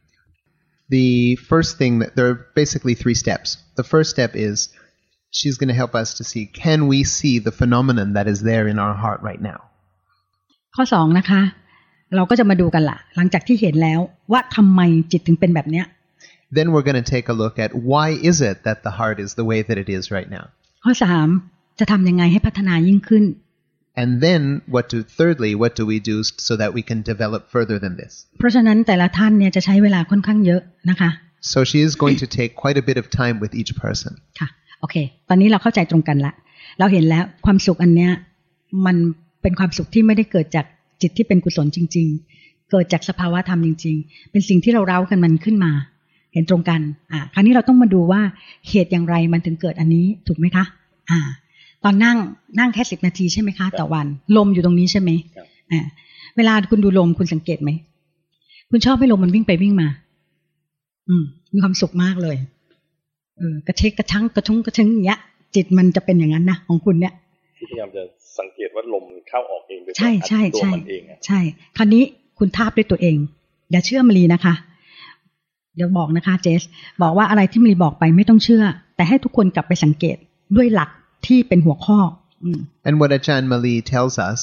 the first thing that there are basically 3 steps. The first step is she's going to help us to see, can we see the phenomenon that is there in our heart right now? ข้อ2นะคะเราก็จะมาดูกันละหลังจากที่เห็นแล้วว่าทำไมจิตถึงเป็นแบบเนี้ย Then we're going to take a look at why is it that the heart is the way that it is right now. ข้อ3จะทำยังไงให้พัฒนายิ่งขึ้น And then thirdly, what do we do so that we can develop further than this? เพราะฉะนั้นแต่ละท่านเนี่ยจะใช้เวลาค่อนข้างเยอะนะคะ So she is going to take quite a bit of time with each person. ค่ะโอเคตอนนี้เราเข้าใจตรงกันละเราเห็นแล้วความสุขอันเนี้ยมันเป็นความสุขที่ไม่ได้เกิดจากจิตที่เป็นกุศลจริงๆเกิดจากสภาวะธรรมจริงๆเป็นสิ่งที่เราเร้ากันมันขึ้นมาเห็นตรงกันคราวนี้เราต้องมาดูว่าเหตุอย่างไรมันถึงเกิดอันนี้ถูกไหมคะตอนนั่งแค่10 นาทีใช่ไหมคะต่อวันลมอยู่ตรงนี้ใช่ไหมเวลาคุณดูลมคุณสังเกตไหมคุณชอบให้ลมมันวิ่งไปวิ่งมามีความสุขมากเลยกระเชกกระชั้งกระชุ้งกระชึ้งอย่างเงี้ยจิตมันจะเป็นอย่างนั้นนะของคุณเนี่ยพยายามจะสังเกตว่าลมเข้าออกเองโดยตัวมันเองใช่คราวนี้คุณทาบด้วยตัวเองอย่าเชื่อมลีนะคะเดี๋ยวบอกนะคะเจสบอกว่าอะไรที่มลีบอกไปไม่ต้องเชื่อแต่ให้ทุกคนกลับไปสังเกตด้วยหลักที่เป็นหัวข้อ And what Ajahn Mali tells us,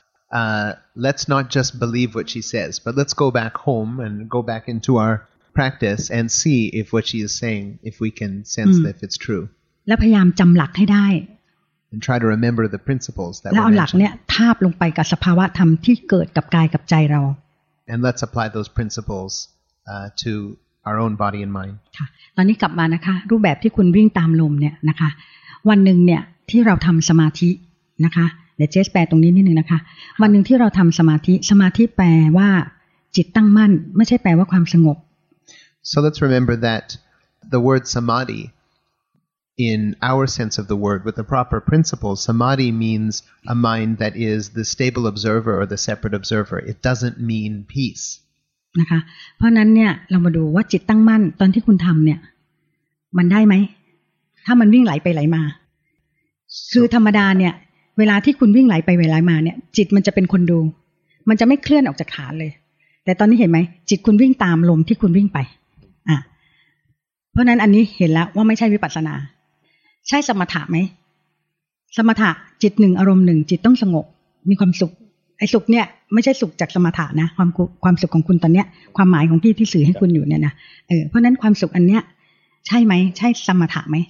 let's not just believe what she says, but let's go back home and go back into our practice and see if what she is saying, if we can sense if it's true. และพยายามจำหลักให้ได้ And try to remember the principles that แล้วเอาหลักเนี่ยทาบลงไปกับสภาวะธรรมที่เกิดกับกายกับใจเรา And let's apply those principles to our own body and mind. ค่ะตอนนี้กลับมานะคะรูปแบบที่คุณวิ่งตามลมเนี่ยนะคะวันหนึ่งเนี่ยที่เราทำสมาธินะคะเดี๋ยวเจสแปลตรงนี้นิดนึงนะคะวันหนึ่งที่เราทำสมาธิแปลว่าจิตตั้งมั่นไม่ใช่แปลว่าความสงบ So let's remember that the word samadhi in our sense of the word with the proper principles, samadhi means a mind that is the stable observer or the separate observer. It doesn't mean peace. นะคะเพราะนั้นเนี่ยเรามาดูว่าจิตตั้งมั่นตอนที่คุณทำเนี่ยมันได้ไหมถ้ามันวิ่งไหลไปไหลมาคือธรรมดาเนี่ยเวลาที่คุณวิ่งไหลไปไหลมาเนี่ยจิตมันจะเป็นคนดูมันจะไม่เคลื่อนออกจากฐานเลยแต่ตอนนี้เห็นไหมจิตคุณวิ่งตามลมที่คุณวิ่งไปเพราะนั้นอันนี้เห็นแล้วว่าไม่ใช่วิปัสสนาใช่สมถะไหมสมถะจิตหนึ่งอารมณ์หนึ่งจิตต้องสงบมีความสุขไอ้สุขเนี่ยไม่ใช่สุขจากสมถะนะความสุขของคุณตอนเนี้ยความหมายของพี่ที่สื่อให้คุณอยู่เนี่ยนะเพราะนั้นความสุขอันเนี้ยใช่ไหมใช่สมถะไหม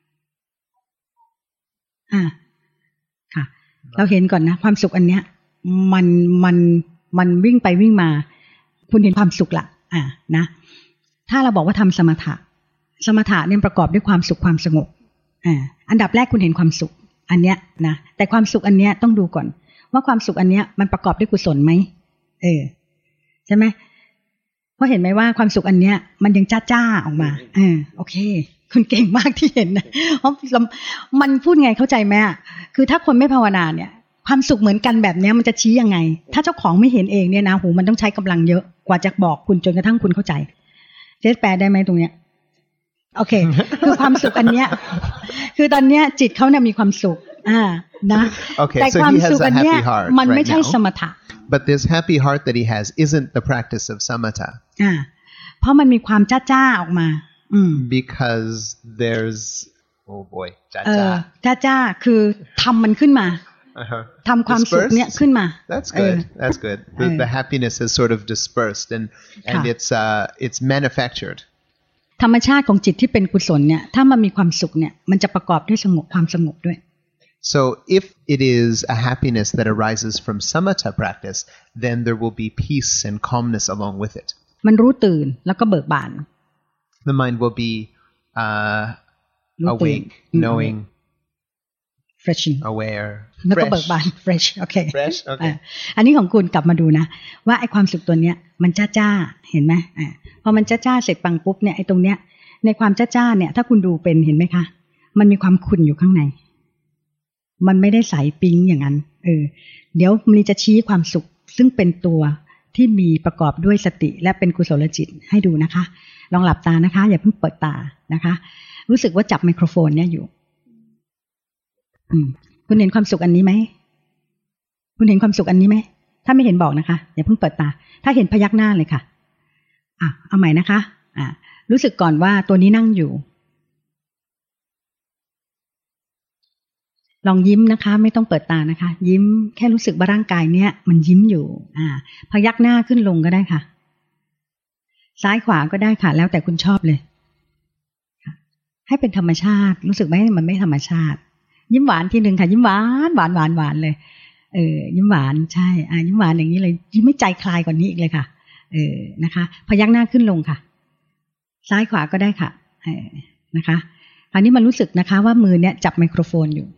ค่ะเราเห็นก่อนนะความสุขอันเนี้ยมันวิ่งไปวิ่งมาคุณเห็นความสุขละนะถ้าเราบอกว่าทำสมถะเนี่ยประกอบด้วยความสุขความสงบอันดับแรกคุณเห็นความสุขอันเนี้ยนะแต่ความสุขอันเนี้ยต้องดูก่อนว่าความสุขอันเนี้ยมันประกอบด้วยกุศลไหมใช่ไหมเพราะเห็นไหมว่าความสุขอันเนี้ยมันยังจ้าออกมาโอเคคุณเก่งมากที่เห็นนะเพราะมันพูดไงเข้าใจไหมคือถ้าคนไม่ภาวนาเนี่ยความสุขเหมือนกันแบบนี้มันจะชี้ยังไงถ้าเจ้าของไม่เห็นเองเนี่ยนะหูมันต้องใช้กำลังเยอะกว่าจะบอกคุณจนกระทั่งคุณเข้าใจเจสแปลได้ไหมตรงเนี้ยโอเคคือความสุขอันเนี้ยคือตอนเนี้ยจิตเขาเนี่ยมีความสุขนะ Okay, แต่ so ความ he has สุข a อันเนี้ย happy heart มันไม่ right ใช่ส now. มถะ But this happy heart that he has isn't the practice of samatha. เพราะมันมีความจ้าออกมา Because there's oh boy จ้าคือทำมันขึ้นมาทำความสุขเนี้ยขึ้นมา That's good. The happiness is sort of dispersed and it's manufactured. ธรรมชาติของจิตที่เป็นกุศลเนี่ยถ้ามันมีความสุขเนี่ยมันจะประกอบด้วยความสงบด้วย So if it is a happiness that arises from samatha practice, then there will be peace and calmness along with it. มันรู้ตื่นแล้วก็เบิกบาน The mind will be awake, knowing, fresh, aware, แล้วก็เบิกบาน fresh โอเค fresh. Okay. อันนี้ของคุณกลับมาดูนะว่าไอ้ความสุขตัวเนี้ยมันจ้าเห็นไหมพอมันจ้าเสร็จปังปุ๊บเนี่ยไอ้ตรงเนี้ยในความจ้าเนี่ยถ้าคุณดูเป็นเห็นไหมคะมันมีความขุ่นอยู่ข้างในมันไม่ได้ใสปิ๊งอย่างนั้นเดี๋ยวมันจะชี้ความสุขซึ่งเป็นตัวที่มีประกอบด้วยสติและเป็นกุศลจิตให้ดูนะคะลองหลับตานะคะอย่าเพิ่งเปิดตานะคะรู้สึกว่าจับไมโครโฟนเนี่ยอยู่คุณเห็นความสุขอันนี้ไหมคุณเห็นความสุขอันนี้ไหมถ้าไม่เห็นบอกนะคะอย่าเพิ่งเปิดตาถ้าเห็นพยักหน้าเลยค่ะเอาใหม่นะคะรู้สึกก่อนว่าตัวนี้นั่งอยู่ลองยิ้มนะคะไม่ต้องเปิดตานะคะยิ้มแค่รู้สึกว่าร่างกายเนี้ยมันยิ้มอยู่พยักหน้าขึ้นลงก็ได้ค่ะซ้ายขวาก็ได้ค่ะแล้วแต่คุณชอบเลยให้เป็นธรรมชาติรู้สึกไหมมันไม่ธรรมชาติยิ้มหวานทีนึงค่ะยิ้มหวานเลยยิ้มหวานใช่ยิ้มหวานอย่างนี้เลยยิ้มไม่ใจคลายกว่านี้อีกเลยค่ะนะคะพยักหน้าขึ้นลงค่ะซ้ายขวาก็ได้ค่ะนะคะคราวนี้มันรู้สึกนะคะว่ามือเนี้ยจับไมโครโฟนอยู่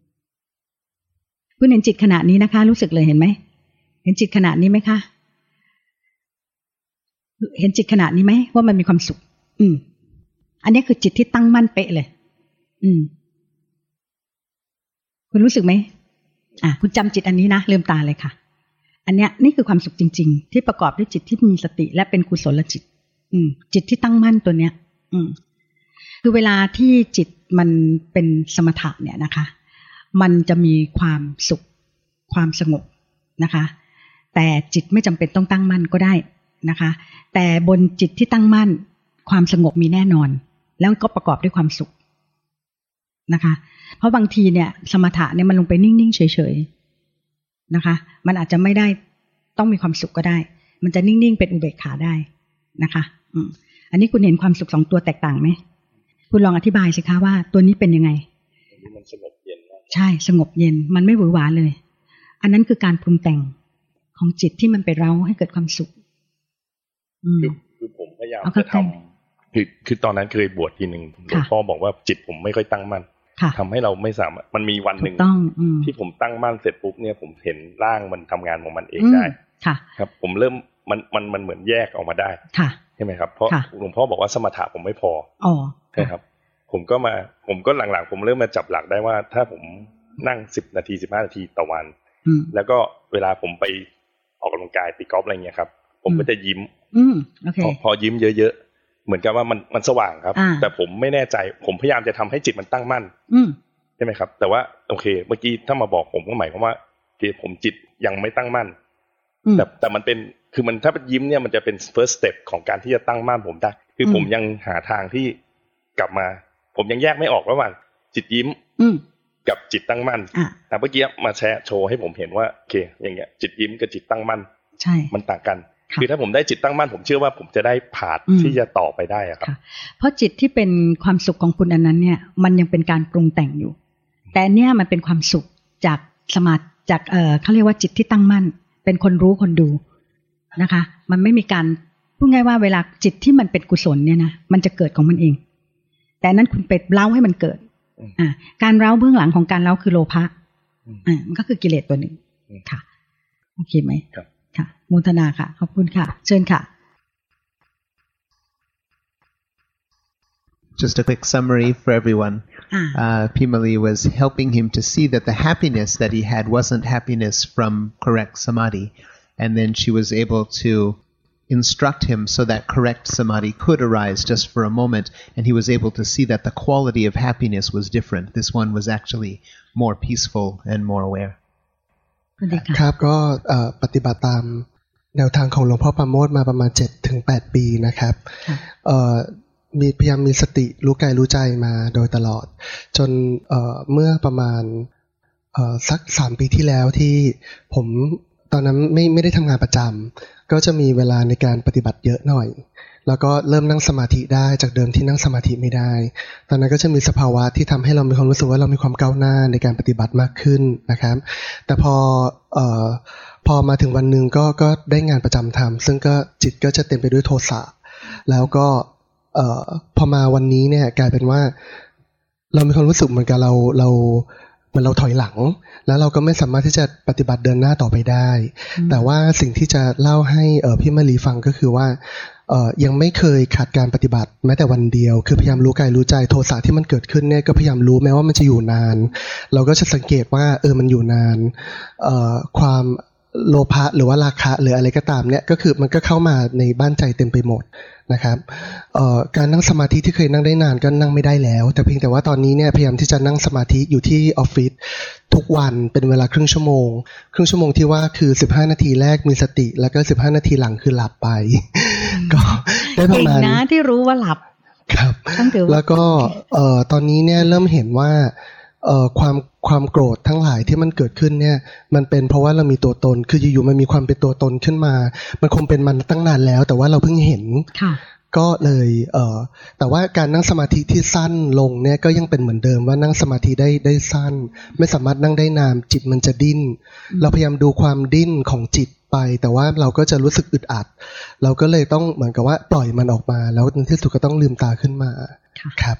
คุณเห็นจิตขณะนี้นะคะรู้สึกเลยเห็นไหมเห็นจิตขณะนี้ไหมคะเห็นจิตขณะนี้ไหมว่ามันมีความสุขอันนี้คือจิตที่ตั้งมั่นเป๊ะเลยคุณรู้สึกไหมคุณจำจิตอันนี้นะลืมตาเลยค่ะอันเนี้ยนี่คือความสุขจริงๆที่ประกอบด้วยจิตที่มีสติและเป็นกุศลจิตจิตที่ตั้งมั่นตัวเนี้ยคือเวลาที่จิตมันเป็นสมถะเนี่ยนะคะมันจะมีความสุขความสงบนะคะแต่จิตไม่จำเป็นต้องตั้งมั่นก็ได้นะคะแต่บนจิตที่ตั้งมั่นความสงบมีแน่นอนแล้วก็ประกอบด้วยความสุขนะคะเพราะบางทีเนี่ยสมถะเนี่ยมันลงไปนิ่งๆเฉยๆนะคะมันอาจจะไม่ได้ต้องมีความสุขก็ได้มันจะนิ่งๆเป็นอุเบกขาได้นะคะอันนี้คุณเห็นความสุข2ตัวแตกต่างไหมคุณลองอธิบายสิคะว่าตัวนี้เป็นยังไงมันสงบเย็นใช่สงบเย็นมันไม่หวือหวาเลยอันนั้นคือการปรุงแต่งของจิตที่มันไปเร้าให้เกิดความสุขคือผมพยายามจะทำคือตอนนั้นเคยบวชทีนึงหลวงพ่อบอกว่าจิตผมไม่ค่อยตั้งมั่นทำให้เราไม่สามารถมันมีวันหนึ่งที่ผมตั้งมั่นเสร็จปุ๊บเนี่ยผมเห็นร่างมันทำงานของมันเองได้ครับผมเริ่มมันเหมือนแยกออกมาได้ใช่ไหมครับเพราะหลวงพ่อบอกว่าสมถะผมไม่พอใช่ครับผมก็หลังๆผมเริ่มมาจับหลักได้ว่าถ้าผมนั่ง10 นาที15 นาทีต่อวันแล้วก็เวลาผมไปออกกำลังกายตีกอล์ฟอะไรเงี้ยครับผมก็จะยิ้มพอยิ้มเยอะๆเหมือนกับว่ามันสว่างครับแต่ผมไม่แน่ใจผมพยายามจะทำให้จิตมันตั้งมั่นใช่ไหมครับแต่ว่าโอเคเมื่อกี้ถ้ามาบอกผมก็หมายความว่าผมจิตยังไม่ตั้งมั่นแต่มันเป็นคือมันถ้าเป็นยิ้มเนี่ยมันจะเป็น first step ของการที่จะตั้งมั่นผมได้คือผมยังหาทางที่กลับมาผมยังแยกไม่ออกระหว่างจิตยิ้มกับจิตตั้งมั่นแต่เมื่อกี้มาโชว์ให้ผมเห็นว่าโอเคอย่างเงี้ยจิตยิ้มกับจิตตั้งมั่นใช่มันต่างกันคือถ้าผมได้จิตตั้งมั่นผมเชื่อว่าผมจะได้ผ่านที่จะต่อไปได้ครับเพราะจิตที่เป็นความสุขของคุณอันนั้นเนี่ยมันยังเป็นการปรุงแต่งอยู่แต่เนี่ยมันเป็นความสุขจากสมาธิจากเขาเรียกว่าจิตที่ตั้งมั่นเป็นคนรู้คนดูนะคะมันไม่มีการพูดง่ายว่าเวลาจิตที่มันเป็นกุศลเนี่ยนะมันจะเกิดของมันเองแต่นั้นคุณไปเล้าให้มันเกิดการเล้าเบื้องหลังของการเล้าคือโลภะมันก็คือกิเลสตัวหนึ่งค่ะโอเคไหมค่ะมุทนาค่ะขอบคุณค่ะเชิญค่ะ Just a quick summary for everyone. Pimali was helping him to see that the happiness that he had wasn't happiness from correct samadhi. And then she was able to instruct him so that correct samadhi could arise just for a moment. And he was able to see that the quality of happiness was different. This one was actually more peaceful and more aware. ครับก็ปฏิบัติตามแนวทางของหลวงพ่อประโมทมาประมาณ 7-8 ปีนะครับมีพยายามมีสติรู้กายรู้ใจมาโดยตลอดจนเมื่อประมาณสัก3 ปีที่แล้วที่ผมตอนนั้นไม่ได้ทำงานประจำก็จะมีเวลาในการปฏิบัติเยอะหน่อยแล้วก็เริ่มนั่งสมาธิได้จากเดิมที่นั่งสมาธิไม่ได้ตอนนั้นก็จะมีสภาวะที่ทำให้เรามีความรู้สึกว่าเรามีความก้าวหน้าในการปฏิบัติมากขึ้นนะครับแต่พอมาถึงวันนึงก็ได้งานประจำทำซึ่งก็จิตก็จะเต็มไปด้วยโทสะแล้วก็พอมาวันนี้เนี่ยกลายเป็นว่าเรามีความรู้สึกเหมือนกับเราเหมือนเราถอยหลังแล้วเราก็ไม่สามารถที่จะปฏิบัติเดินหน้าต่อไปได้แต่ว่าสิ่งที่จะเล่าให้พี่มะลีฟังก็คือว่ายังไม่เคยขาดการปฏิบัติแม้แต่วันเดียวคือพยายามรู้กายรู้ใจโทสะที่มันเกิดขึ้นเนี่ยก็พยายามรู้แม้ว่ามันจะอยู่นานเราก็จะสังเกตว่ามันอยู่นานความโลภะหรือว่าราคะหรืออะไรก็ตามเนี่ยก็คือมันก็เข้ามาในบ้านใจเต็มไปหมดนะครับการนั่งสมาธิที่เคยนั่งได้นานก็นั่งไม่ได้แล้วแต่เพียงแต่ว่าตอนนี้เนี่ยพยายามที่จะนั่งสมาธิอยู่ที่ออฟฟิศทุกวันเป็นเวลาครึ่งชั่วโมงที่ว่าคือ15 นาทีแรกมีสติแล้วก็15 นาทีหลังคือหลับไปก็ได้ประมาณนะที่รู้ว่าหลับครับแล้วก็ตอนนี้เนี่ยเริ่มเห็นว่าความโกรธทั้งหลายที่มันเกิดขึ้นเนี่ยมันเป็นเพราะว่าเรามีตัวตนคืออยู่ๆมันมีความเป็นตัวตนขึ้นมามันคงเป็นมันตั้งนานแล้วแต่ว่าเราเพิ่งเห็นก็เลยแต่ว่าการนั่งสมาธิที่สั้นลงเนี่ยก็ยังเป็นเหมือนเดิมว่านั่งสมาธิได้สั้นไม่สามารถนั่งได้นานจิตมันจะดิ้นเราพยายามดูความดิ้นของจิตไปแต่ว่าเราก็จะรู้สึกอึดอัดเราก็เลยต้องเหมือนกับว่าปล่อยมันออกมาแล้วในที่สุดก็ต้องลืมตาขึ้นมาครับ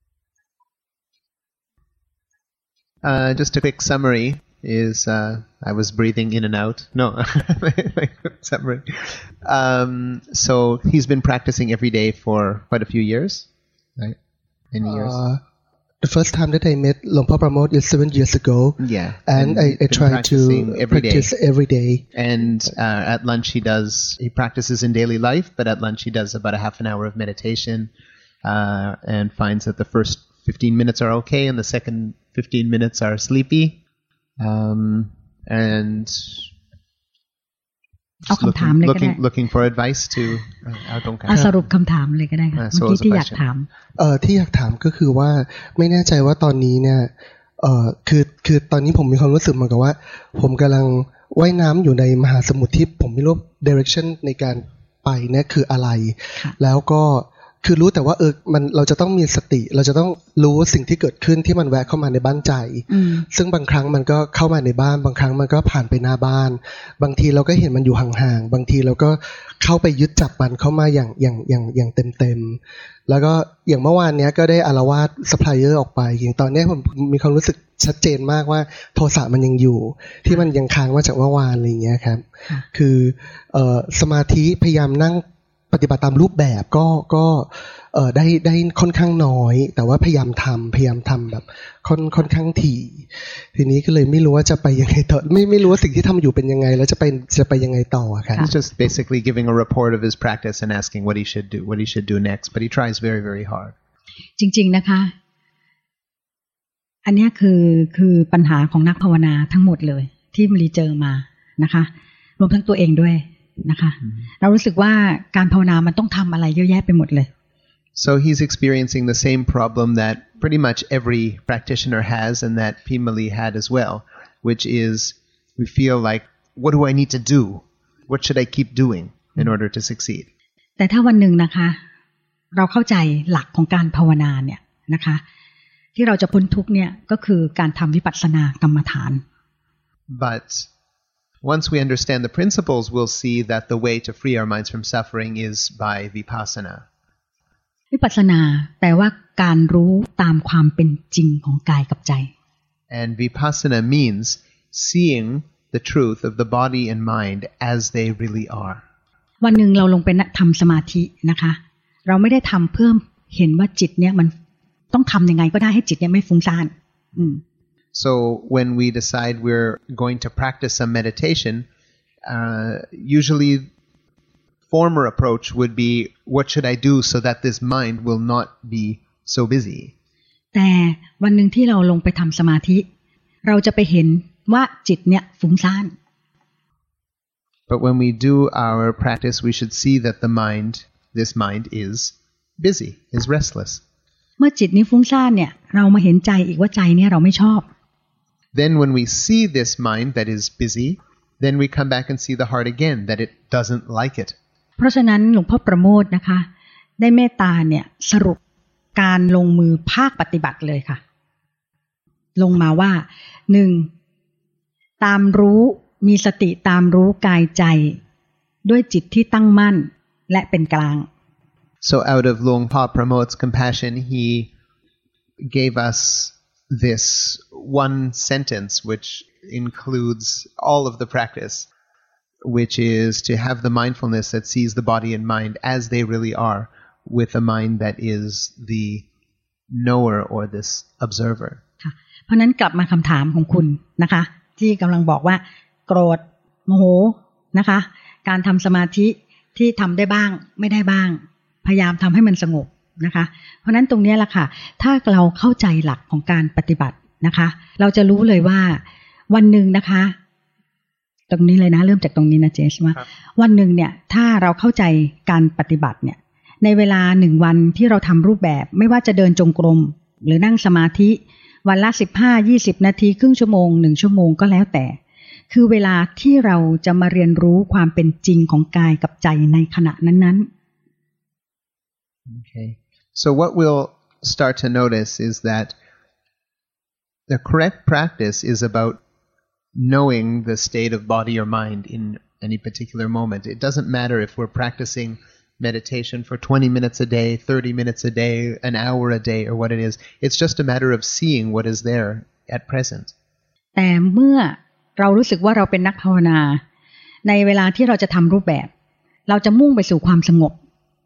Just a quick summary is I was breathing in and out. No, summary. So he's been practicing every day for quite a few years, right? Many years. The first time that I met Longpa Pramod is 7 years ago. Yeah, and I try to practice every day. And at lunch he practices in daily life, but at lunch he does about a half an hour of meditation, and finds that the first 15 minutes are okay and the second 15 minutes are sleepy, and looking for advice to สรุปคำถามเลยก็ได้ค่ะเมื่อกี้ที่อยากถามที่อยากถามก็คือว่าไม่แน่ใจว่าตอนนี้เนี่ยคือตอนนี้ผมมีความรู้สึกเหมือนกับว่าผมกำลังว่ายน้ำอยู่ในมหาสมุทรที่ผมไม่รู้ direction ในการไปเนี่ยคืออะไรแล้วก็คือรู้แต่ว่าเราจะต้องมีสติเราจะต้องรู้สิ่งที่เกิดขึ้นที่มันแวะเข้ามาในบ้านใจซึ่งบางครั้งมันก็เข้ามาในบ้านบางครั้งมันก็ผ่านไปหน้าบ้านบางทีเราก็เห็นมันอยู่ห่างๆบางทีเราก็เข้าไปยึดจับมันเข้ามาอย่างเต็มๆแล้วก็อย่างเมื่อวานนี้ก็ได้อาละวาดซัพพลายเออร์ออกไปอย่างตอนนี้ผมมีความรู้สึกชัดเจนมากว่าโทสะมันยังอยู่ที่มันยังค้างมาจากเมื่อวานอะไรอย่างเงี้ยครับคือสมาธิพยายามนั่งปฏิบัติตามรูปแบบก็ได้ค่อนข้างน้อยแต่ว่าพยายามทำแบบค่อนข้างถี่ทีนี้ก็เลยไม่รู้ว่าจะไปยังไงต่อไม่รู้ว่าสิ่งที่ทำอยู่เป็นยังไงแล้วจะไปยังไงต่อครับ He's just basically giving a report of his practice and asking what he should do next, but he tries very very hard. จริงๆนะคะอันนี้คือปัญหาของนักภาวนาทั้งหมดเลยที่มลีเจอมานะคะรวมทั้งตัวเองด้วยนะคะเรารู้สึกว่าการภาวนามันต้องทำอะไรเยอะแยะไปหมดเลย So he's experiencing the same problem that pretty much every practitioner has and that Pimali had as well, which is we feel like, what do I need to do? What should I keep doing in order to succeed? แต่ถ้าวันหนึ่งนะคะเราเข้าใจหลักของการภาวนาเนี่ยนะคะที่เราจะพ้นทุกข์เนี่ยก็คือการทำวิปัสสนากรรมฐาน But once we understand the principles, we'll see that the way to free our minds from suffering is by vipassana. วิปัสสนาแปลว่าการรู้ตามความเป็นจริงของกายกับใจ And vipassana means seeing the truth of the body and mind as they really are. วันหนึ่งเราลงไปทำสมาธินะคะเราไม่ได้ทำเพื่อเห็นว่าจิตเนี่ยมันต้องทำยังไงก็ได้ให้จิตเนี่ยไม่ฟุ้งซ่าน So when we decide we're going to practice some meditation, usually former approach would be, what should I do so that this mind will not be so busy? แต่วันหนึ่งที่เราลงไปทำสมาธิเราจะไปเห็นว่าจิตเนี่ยฟุ้งซ่าน But when we do our practice, we should see that this mind is busy, is restless. เมื่อจิตนี้ฟุ้งซ่านเนี่ยเรามาเห็นใจอีกว่าใจเนี่ยเราไม่ชอบ Then when we see this mind that is busy, then we come back and see the heart again, that it doesn't like it. เพราะฉะนั้นหลวงพ่อประโมทนะคะได้เมตตาเนี่ยสรุปการลงมือภาคปฏิบัติเลยค่ะลงมาว่า 1. ตามรู้มีสติตามรู้กายใจด้วยจิตที่ตั้งมั่นและเป็นกลาง So out of Luang Pa Pramod's compassion, he gave us this one sentence which includes all of the practice, which is to have the mindfulness that sees the body and mind as they really are, with a mind that is the knower or this observer. เพราะนั้นกลับมาคำถามของคุณนะคะที่กำลังบอกว่าโกรธโมโหนะคะการทำสมาธิที่ทำได้บ้างไม่ได้บ้างพยายามทำให้มันสงบนะคะเพราะนั้นตรงนี้แหละค่ะถ้าเราเข้าใจหลักของการปฏิบัตินะคะเราจะรู้เลยว่าวันหนึ่งนะคะตรงนี้เลยนะเริ่มจากตรงนี้นะเจสว่าวันหนึ่งเนี่ยถ้าเราเข้าใจการปฏิบัติเนี่ยในเวลา1วันที่เราทำรูปแบบไม่ว่าจะเดินจงกรมหรือนั่งสมาธิวันละ15-20 นาทีครึ่งชั่วโมง1ชั่วโมงก็แล้วแต่คือเวลาที่เราจะมาเรียนรู้ความเป็นจริงของกายกับใจในขณะนั้นๆ Okay. So what we'll start to notice is that the correct practice is about knowing the state of body or mind in any particular moment. It doesn't matter if we're practicing meditation for 20 minutes a day, 30 minutes a day, an hour a day, or what it is. It's just a matter of seeing what is there at present. แต่เมื่อเรารู้สึกว่าเราเป็นนักภาวนาในเวลาที่เราจะทำรูปแบบเราจะมุ่งไปสู่ความสงบ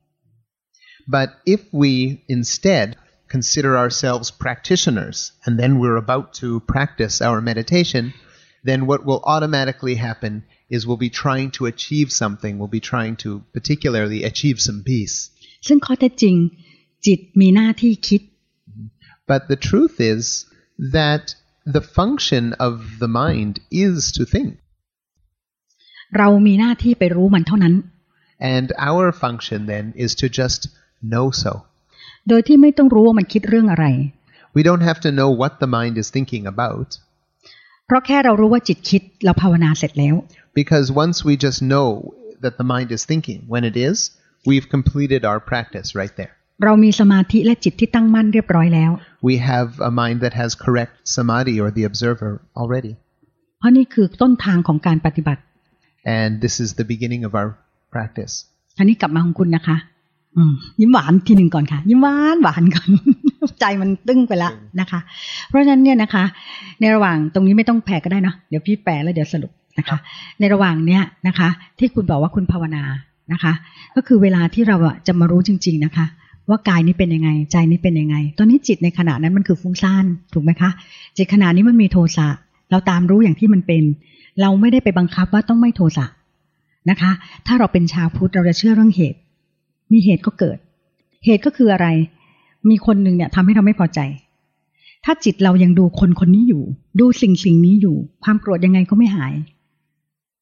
But if we instead consider ourselves practitioners and then we're about to practice our meditation, then what will automatically happen is we'll be trying to achieve something, we'll be trying to particularly achieve some peace. ซึ่งข้อเท็จจริงจิตมีหน้าที่คิด But the truth is that the function of the mind is to think. เรามีหน้าที่ไปรู้มันเท่านั้น And our function then is to just know so. โดยที่ไม่ต้องรู้ว่ามันคิดเรื่องอะไร We don't have to know what the mind is thinking about. เพราะแค่เรารู้ว่าจิตคิดเราภาวนาเสร็จแล้ว Because once we just know that the mind is thinking, when it is, we've completed our practice right there. เรามีสมาธิและจิตที่ตั้งมั่นเรียบร้อยแล้ว We have a mind that has correct samadhi or the observer already. เพราะนี่คือต้นทางของการปฏิบัติ And this is the beginning of our practice. อันนี้กลับมาของคุณนะคะยิ้มหวานทีหนึ่งก่อนค่ะยิ้มหวานหวานก่อน ใจมันตึ้งไปแล้วนะคะเพราะฉะนั้นเนี่ยนะคะในระหว่างตรงนี้ไม่ต้องแปลก็ได้เนาะเดี๋ยวพี่แปลแล้วเดี๋ยวสรุปนะคะในระหว่างเนี้ยนะคะที่คุณบอกว่าคุณภาวนานะคะก็คือเวลาที่เราจะมารู้จริงๆนะคะว่ากายนี้เป็นยังไงใจนี้เป็นยังไงตอนนี้จิตในขณะนั้นมันคือฟุ้งซ่านถูกไหมคะจิตขณะนี้มันมีโทสะเราตามรู้อย่างที่มันเป็นเราไม่ได้ไปบังคับว่าต้องไม่โทสะนะคะถ้าเราเป็นชาวพุทธเราจะเชื่อเรื่องเหตุมีเหตุก็เกิดเหตุก็คืออะไรมีคนหนึ่งเนี่ยทำให้เราไม่พอใจถ้าจิตเรายังดูคนคนนี้อยู่ดูสิ่งนี้อยู่ความโกรธยังไงก็ไม่หาย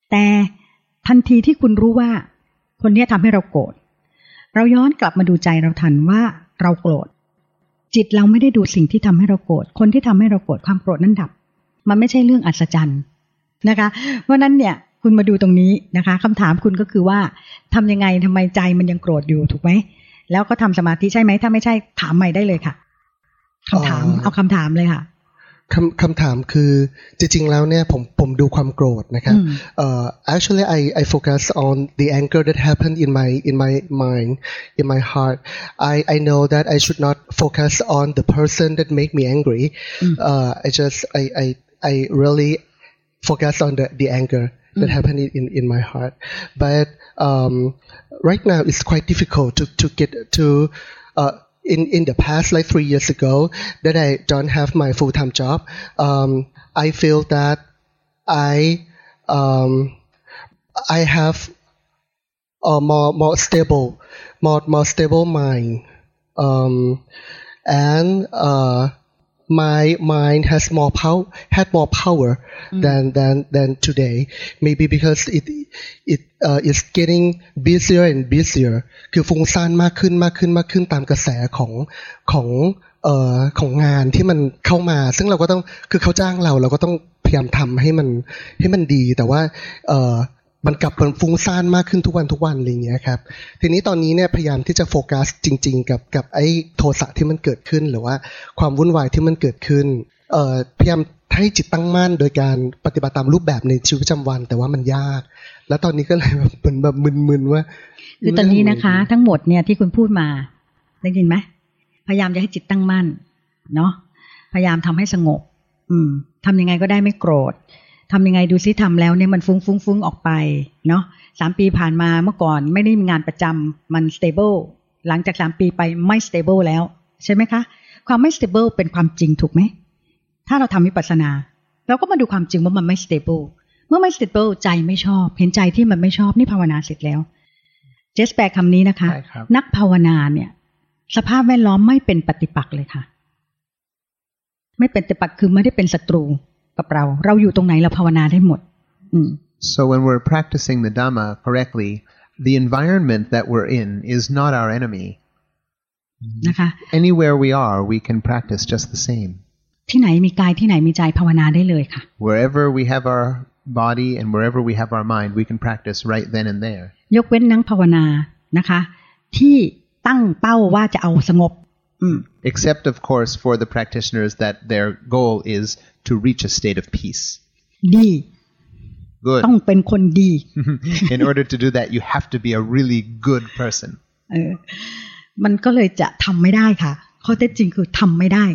แต่ทันทีที่คุณรู้ว่าคนนี้ทำให้เราโกรธเราย้อนกลับมาดูใจเราทันว่าเราโกรธจิตเราไม่ได้ดูสิ่งที่ทำให้เราโกรธคนที่ทำให้เราโกรธความโกรธนั้นดับมันไม่ใช่เรื่องอัศจรรย์นะคะเพราะนั้นเนี่ยคุณมาดูตรงนี้นะคะคำถามคุณก็คือว่าทำยังไงทำไมใจมันยังโกรธอยู่ถูกไหมแล้วก็ทำสมาธิใช่ไหมถ้าไม่ใช่ถามใหม่ได้เลยค่ะคำถามเอาคำถามเลยค่ะคำถามคือจริงๆแล้วเนี่ยผมดูความโกรธนะครับ actually I focus on the anger that happened in my mind in my heart I know that I should not focus on the person that make me angry I really focus on the anger that happened in my heart but right now it's quite difficult to get to in the past like 3 years ago that I don't have my full-time job I feel that I have a more stable mind and my mind had more power than today maybe because it is getting busier and busier คือฟุ้งซ่านมากขึ้นตามกระแสของงานที่มันเข้ามาซึ่งเราก็ต้องคือเขาจ้างเราก็ต้องพยายามทำให้มันดีแต่ว่ามันกลับมันฟุ้งซ่านมากขึ้นทุกวันอะไรอย่างเงี้ยครับทีนี้ตอนนี้เนี่ยพยายามที่จะโฟกัสจริงๆกับไอ้โทสะที่มันเกิดขึ้นหรือว่าความวุ่นวายที่มันเกิดขึ้นพยายามให้จิตตั้งมั่นโดยการปฏิบัติตามรูปแบบในชีวิตประจำวันแต่ว่ามันยากแล้วตอนนี้ก็เลยแบบมึนๆว่าคือตอนนี้นะคะทั้งหมดเนี่ยที่คุณพูดมาได้ยินไหมพยายามจะให้จิตตั้งมั่นเนาะพยายามทำให้สงบทำยังไงก็ได้ไม่โกรธทำยังไงดูซิทำแล้วเนี่ยมันฟุ้งออกไปเนาะ3 ปีผ่านมาเมื่อก่อนไม่ได้มีงานประจำมัน stable หลังจาก3 ปีไปไม่ stable แล้วใช่ไหมคะความไม่ stable เป็นความจริงถูกไหมถ้าเราทำวิปัสสนาเราก็มาดูความจริงว่ามันไม่ stable เมื่อไม่ stable ใจไม่ชอบเห็นใจที่มันไม่ชอบนี่ภาวนาเสร็จแล้วเจสแปลคำนี้นะคะนักภาวนาเนี่ยสภาพแวดล้อมไม่เป็นปฏิปักษ์เลยค่ะไม่เป็นปฏิปักษ์คือไม่ได้เป็นศัตรูกับเราอยู่ตรงไหนเราภาวนาได้หมด So when we're practicing the Dhamma correctly, the environment that we're in is not our enemy. นะคะ Anywhere we are, we can practice just the same. ที่ไหนมีกายที่ไหนมีใจภาวนาได้เลยค่ะ Wherever we have our body and wherever we have our mind, we can practice right then and there. ยกเว้นนักภาวนานะคะที่ตั้งเป้าว่าจะเอาสงบ Except of course for the practitioners that their goal is to reach a state of peace. ดี Good. ต้องเป็นคนดี In order to do that, you have to be a really good person. มันก็เลยจะทำไม่ได้ค่ะข้อเท็จจริงคือทำไม่ได้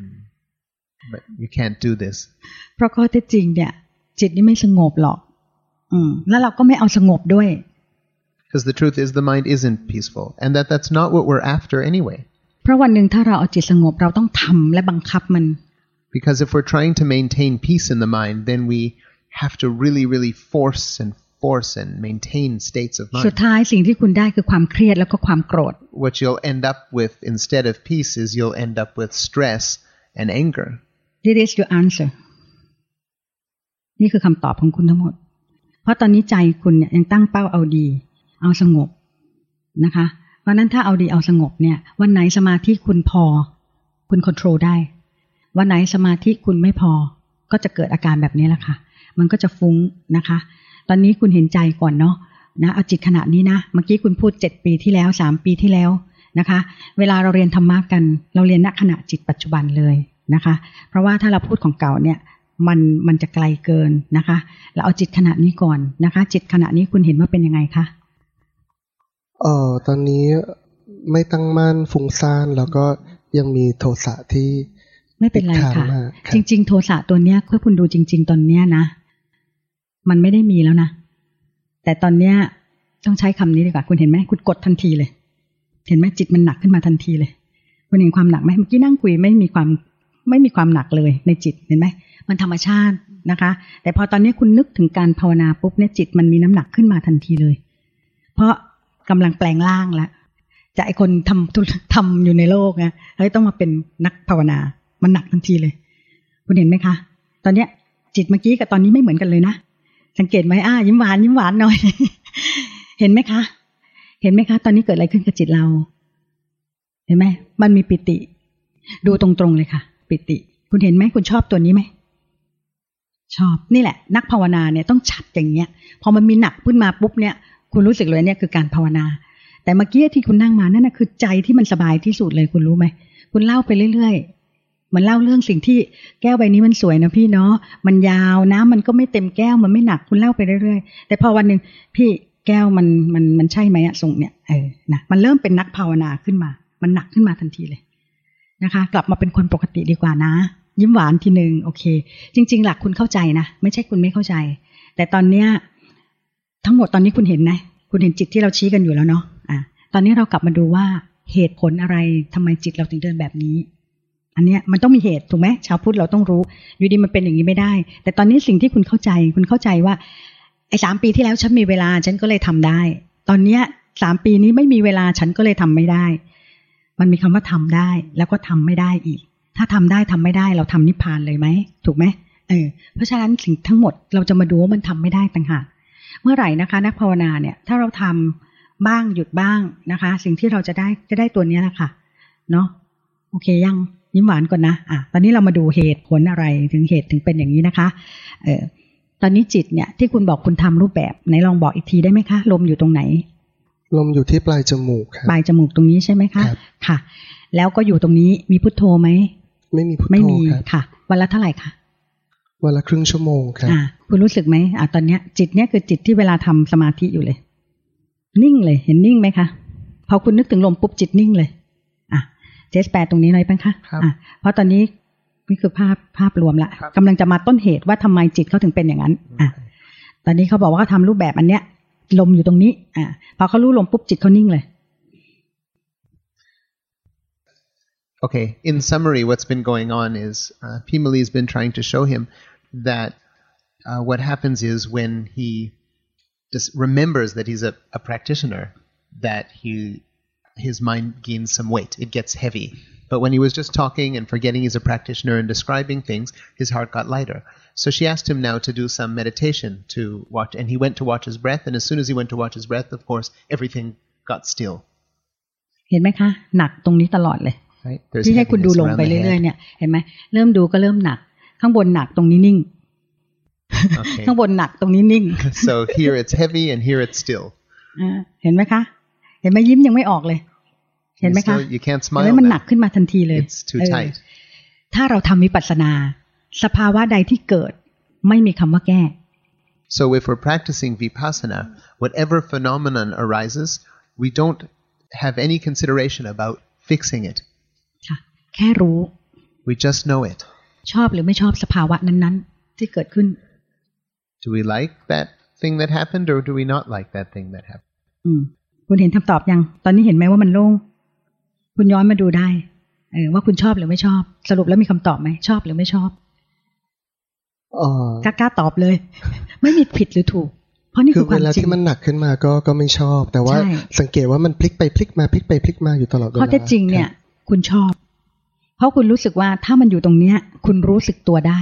But you can't do this. เพราะข้อเท็จจริงเนี่ยจิตนี่ไม่สงบหรอกแล้วเราก็ไม่เอาสงบด้วย Because the truth is the mind isn't peaceful, and that's not what we're after anyway. เพราะวันหนึ่งถ้าเราเอาจิตสงบเราต้องทำและบังคับมัน Because if we're trying to maintain peace in the mind, then we have to really force and maintain states of mind. สุดท้ายสิ่งที่คุณได้คือความเครียดแล้วก็ความโกรธ What you'll end up with instead of peace is you'll end up with stress and anger. This is your answer. นี่คือคำตอบของคุณทั้งหมดเพราะตอนนี้ใจคุณเนี่ยยังตั้งเป้าเอาดีเอาสงบนะคะเพราะนั้นถ้าเอาดีเอาสงบเนี่ยวันไหนสมาธิคุณพอคุณควบคุมได้วันไหนสมาธิคุณไม่พอก็จะเกิดอาการแบบนี้แหละค่ะมันก็จะฟุ้งนะคะตอนนี้คุณเห็นใจก่อนเนาะนะเอาจิตขณะนี้นะเมื่อกี้คุณพูด7 ปีที่แล้ว3 ปีที่แล้วนะคะเวลาเราเรียนธรรมะกันเราเรียนณขณะจิตปัจจุบันเลยนะคะเพราะว่าถ้าเราพูดของเก่าเนี่ยมันจะไกลเกินนะคะเราเอาจิตขณะนี้ก่อนนะคะจิตขณะนี้คุณเห็นว่าเป็นยังไงคะตอนนี้ไม่ตั้งมั่นฟุ้งซ่านแล้วก็ยังมีโทสะที่ไม่เป็นไรค่ะจริงๆโทสะตัวเนี้ยถ้าคุณดูจริงๆตอนเนี้ยนะมันไม่ได้มีแล้วนะแต่ตอนเนี้ยต้องใช้คำนี้ดีกว่าคุณเห็นไหมคุณกดทันทีเลยเห็นไหมจิตมันหนักขึ้นมาทันทีเลยคุณเห็นความหนักไหมเมื่อกี้นั่งคุยไม่มีความหนักเลยในจิตเห็นไหมมันธรรมชาตินะคะแต่พอตอนนี้คุณนึกถึงการภาวนาปุ๊บเนี่ยจิตมันมีน้ำหนักขึ้นมาทันทีเลยเพราะกำลังแปลงร่างแล้วจากไอ้คนทำอยู่ในโลกนะเฮ้ยต้องมาเป็นนักภาวนามันหนักทันทีเลยคุณเห็นไหมคะตอนเนี้ยจิตเมื่อกี้กับตอนนี้ไม่เหมือนกันเลยนะสังเกตไหมยิ้มหวานยิ้มหวานหน่อย เห็นไหมคะเห็นไหมคะตอนนี้เกิดอะไรขึ้นกับจิตเราเห็นไหมมันมีปิติดูตรงๆเลยค่ะปิติคุณเห็นไหมคุณชอบตัวนี้ไหมชอบนี่แหละนักภาวนาเนี่ยต้องชัดอย่างเงี้ยพอมันมีหนักขึ้นมาปุ๊บเนี่ยคุณรู้สึกเลยเนี่ยคือการภาวนาแต่เมื่อกี้ที่คุณนั่งมานั่นนะคือใจที่มันสบายที่สุดเลยคุณรู้ไหมคุณเล่าไปเรื่อยๆมันเล่าเรื่องสิ่งที่แก้วใบนี้มันสวยนะพี่เนาะมันยาวน้ำมันก็ไม่เต็มแก้วมันไม่หนักคุณเล่าไปเรื่อยๆแต่พอวันหนึ่งพี่แก้วมันใช่ไหมส่งเนี่ยนะมันเริ่มเป็นนักภาวนาขึ้นมามันหนักขึ้นมาทันทีเลยนะคะกลับมาเป็นคนปกติดีกว่านะยิ้มหวานทีนึงโอเคจริงๆหลักคุณเข้าใจนะไม่ใช่คุณไม่เข้าใจแต่ตอนเนี้ยทั้งหมดตอนนี้คุณเห็นนะคุณเห็นจิตที่เราชี้กันอยู่แล้วเนาะตอนนี้เรากลับมาดูว่าเหตุผลอะไรทำไมจิตเราถึงเดินแบบนี้อันเนี้ยมันต้องมีเหตุถูกไหมชาวพุทธเราต้องรู้อยู่ดีมันเป็นอย่างนี้ไม่ได้แต่ตอนนี้สิ่งที่คุณเข้าใจว่าไอ้3 ปีที่แล้วฉันมีเวลาฉันก็เลยทำได้ตอนเนี้ย3 ปีนี้ไม่มีเวลาฉันก็เลยทำไม่ได้มันมีคำว่าทำได้แล้วก็ทำไม่ได้อีกถ้าทำได้ทำไม่ได้เราทำนิพพานเลยไหมถูกไหมเพราะฉะนั้นสิ่งทั้งหมดเราจะมาดูว่ามันทำไม่ได้ต่างหากเมื่อไหร่นะคะนักภาวนาเนี่ยถ้าเราทำบ้างหยุดบ้างนะคะสิ่งที่เราจะได้ตัวนี้แหละค่ะเนาะโอเคยังยิ้มหวานก่อนนะตอนนี้เรามาดูเหตุผลอะไรถึงเหตุถึงเป็นอย่างนี้นะคะตอนนี้จิตเนี่ยที่คุณบอกคุณทำรูปแบบไหนลองบอกอีกทีได้ไหมคะลมอยู่ตรงไหนลมอยู่ที่ปลายจมูกครับปลายจมูกตรงนี้ใช่ไหมคะค่ะแล้วก็อยู่ตรงนี้มีพุทโธไหมไม่มีพุทโธไม่มีค่ะวันละเท่าไหร่คะวันละครึ่งชั่วโมงครับคุณรู้สึกไหมตอนเนี้ยจิตเนี้ยคือจิตที่เวลาทำสมาธิอยู่เลยนิ่งเลยเห็นนิ่งไหมคะพอคุณนึกถึงลมปุ๊บจิตนิ่งเลยเจสแปดตรงนี้หน่อยป่ะคะเพราะตอนนี้นี่คือภาพรวมละกำลังจะมาต้นเหตุว่าทำไมจิตเขาถึงเป็นอย่างนั้นตอนนี้เขาบอกว่าเขาทำรูปแบบอันเนี้ยลมอยู่ตรงนี้พอเขารู้ลมปุ๊บจิตเขานิ่งเลย Okay, in summary, what's been going on is Pimali's been trying to show him that what happens is when he just remembers that he's a practitioner, that his mind gains some weight. It gets heavy. But when he was just talking and forgetting he's a practitioner and describing things, his heart got lighter. So she asked him now to do some meditation to watch, and he went to watch his breath, and as soon as he went to watch his breath, of course, everything got still. เห็นไหมคะหนักตรงนี้ตลอดเลยที่ให้คุณดูลงไปเรื่อยๆเนี่ยเห็นไหมเริ่มดูก็เริ่มหนักข้างบนหนักตรงนี้นิ่ง ข้างบนหนักตรงนี้นิ่ง So here it's heavy and here it's still. เห็นไหมคะเห็นไหมยิ้มยังไม่ออกเลยเห็นไหมคะ You can't smile. มันหนักขึ้นมาทันทีเลย It's too tight. ถ้าเราทำวิปัสสนาสภาวะใดที่เกิดไม่มีคำว่าแก้ So if we're practicing vipassana, whatever phenomenon arises, we don't have any consideration about fixing it. แค่รู้ We just know it. ชอบหรือไม่ชอบสภาวะนั้นๆที่เกิดขึ้น Do we like that thing that happened or do we not like that thing that happened? คุณเห็นคำตอบยังตอนนี้เห็นไหมว่ามันโล่งคุณย้อนมาดูได้ว่าคุณชอบหรือไม่ชอบสรุปแล้วมีคำตอบไหมชอบหรือไม่ชอบกล้าตอบเลย ไม่มีผิดหรือถูกเพราะนี่คือความจริงเวลาที่มันหนักขึ้นมาก็ไม่ชอบแต่ว่าสังเกตว่ามันพลิกไปพลิกมาพลิกไปพลิกมาอยู่ตลอดเวลาข้อเท็จจริงเนี่ยคุณชอบเพราะคุณรู้สึกว่าถ้ามันอยู่ตรงเนี้ยคุณรู้สึกตัวได้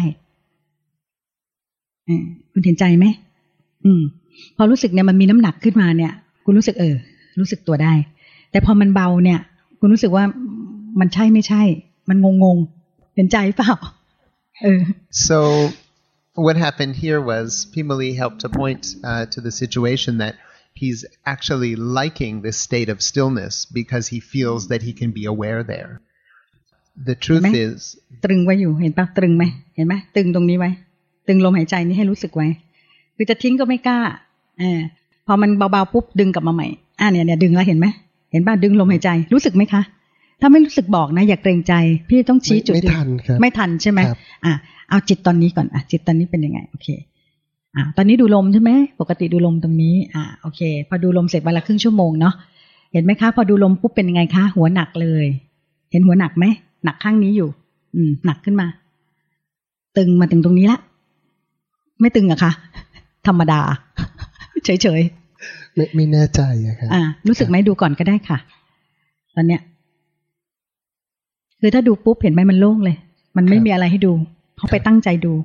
คุณเห็นใจไหมพอรู้สึกเนี่ยมันมีน้ำหนักขึ้นมาเนี่ยคุณรู้สึกรู้สึกตัวได้แต่พอมันเบาเนี่ยคุณรู้สึกว่ามันใช่ไม่ใช่มันงงเห็นใจเปล่า So what happened here was Pimali helped to point to the situation that he's actually liking this state of stillness because he feels that he can be aware there. The truth is ตรึงไว้อยู่เห็นปะตรึงไหมเห็นไหมตึงตรงนี้ไว้ตึงลมหายใจนี้ให้รู้สึกไว้คือจะทิ้งก็ไม่กล้าพอมันเบาๆปุ๊บดึงกลับมาใหม่เนี่ยดึงแล้วเห็นไหมเห็นป่ะดึงลมหายใจรู้สึกไหมคะถ้าไม่รู้สึกบอกนะอย่าเกรงใจพี่ต้องชี้จุดไม่ทันครับไม่ทันใช่ไหมเอาจิตตอนนี้ก่อนจิตตอนนี้เป็นยังไงโอเคตอนนี้ดูลมใช่ไหมปกติดูลมตรงนี้โอเคพอดูลมเสร็จวันละครึ่งชั่วโมงเนาะเห็นไหมคะพอดูลมปุ๊บเป็นยังไงคะหัวหนักเลยเห็นหัวหนักไหมหนักข้างนี้อยู่หนักขึ้นมาตึงมาถึงตรงนี้ละไม่ตึงอะคะธรรมดาเฉยๆไม่แน่ใจอะครับรู้สึกไหมดูก่อนก็ได้ค่ะตอนเนี้ยคือถ้าดูปุ๊บเห็นไหมมันโล่งเลยมันไม่มีอะไรให้ดูเพราะไปตั้งใจดู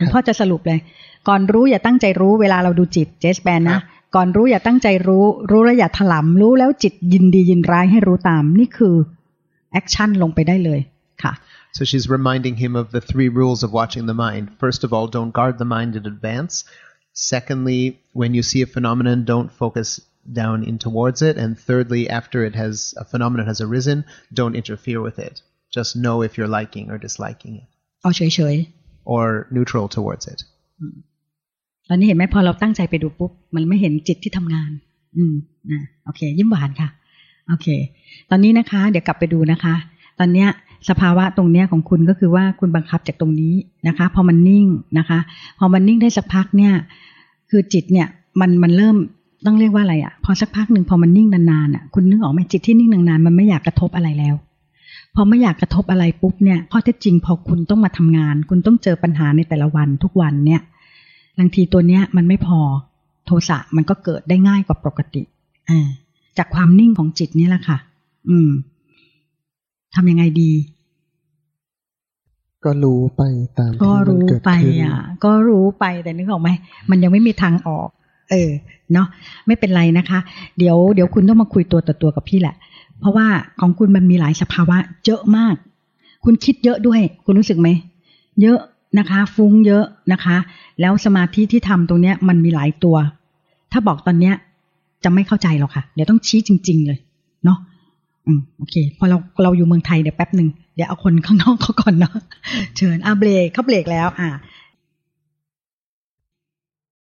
คุณพ่อจะสรุปเลยก่อนรู้อย่าตั้งใจรู้เวลาเราดูจิตเจสแบนนะก่อนรู้อย่าตั้งใจรู้แล้วอย่าถลำรู้แล้วจิตยินดียินร้ายให้รู้ตามนี่คือแอคชั่นลงไปได้เลยค่ะ So she's reminding him of the 3 rules of watching the mind. First of all, don't guard the mind in advance. Secondly, when you see a phenomenon, don't focus down in towards it. And thirdly, after a phenomenon has arisen, don't interfere with it. Just know if you're liking or disliking it. เอาเฉยๆ or neutral towards it. ตอนนี้เห็นไหมพอเราตั้งใจไปดูปุ๊บมันไม่เห็นจิตที่ทำงานนะโอเคยิ้มหวานค่ะโอเคตอนนี้นะคะเดี๋ยวกลับไปดูนะคะตอนเนี้ยสภาวะตรงเนี้ยของคุณก็คือว่าคุณบังคับจากตรงนี้นะคะพอมันนิ่งนะคะพอมันนิ่งได้สักพักเนี่ยคือจิตเนี่ยมันเริ่มต้องเรียกว่าอะไรอ่ะพอสักพักหนึ่งพอมันนิ่งนานๆอ่ะคุณนึกออกไหมจิตที่นิ่งนานๆมันไม่อยากกระทบอะไรแล้วพอไม่อยากกระทบอะไรปุ๊บเนี่ยข้อเท็จจริงพอคุณต้องมาทำงานคุณต้องเจอปัญหาในแต่ละวันทุกวันเนี่ยบางทีตัวเนี้ยมันไม่พอโทสะมันก็เกิดได้ง่ายกว่าปกติจากความนิ่งของจิตนี่แหละค่ะทำยังไงดีก็รู้ไปตามที่มันเกิดขึ้นก็รู้ไปแต่นึกออกไหมมันยังไม่มีทางออกเนาะไม่เป็นไรนะคะเดี๋ยวคุณต้องมาคุยตัวต่อตัวกับพี่แหละเพราะว่าของคุณมันมีหลายสภาวะเยอะมากคุณคิดเยอะด้วยคุณรู้สึกไหมเยอะนะคะฟุ้งเยอะนะคะแล้วสมาธิที่ทำตรงเนี้ยมันมีหลายตัวถ้าบอกตอนเนี้ยจะไม่เข้าใจหรอกค่ะเดี๋ยวต้องชี้จริงๆเลยเนาะโอเคพอเราอยู่เมืองไทยเดี๋ยวแป๊บนึงเดี๋ยวเอาคนข้างนอกเขาก่อนเนาะเชิญเบรกเขาเบรกแล้ว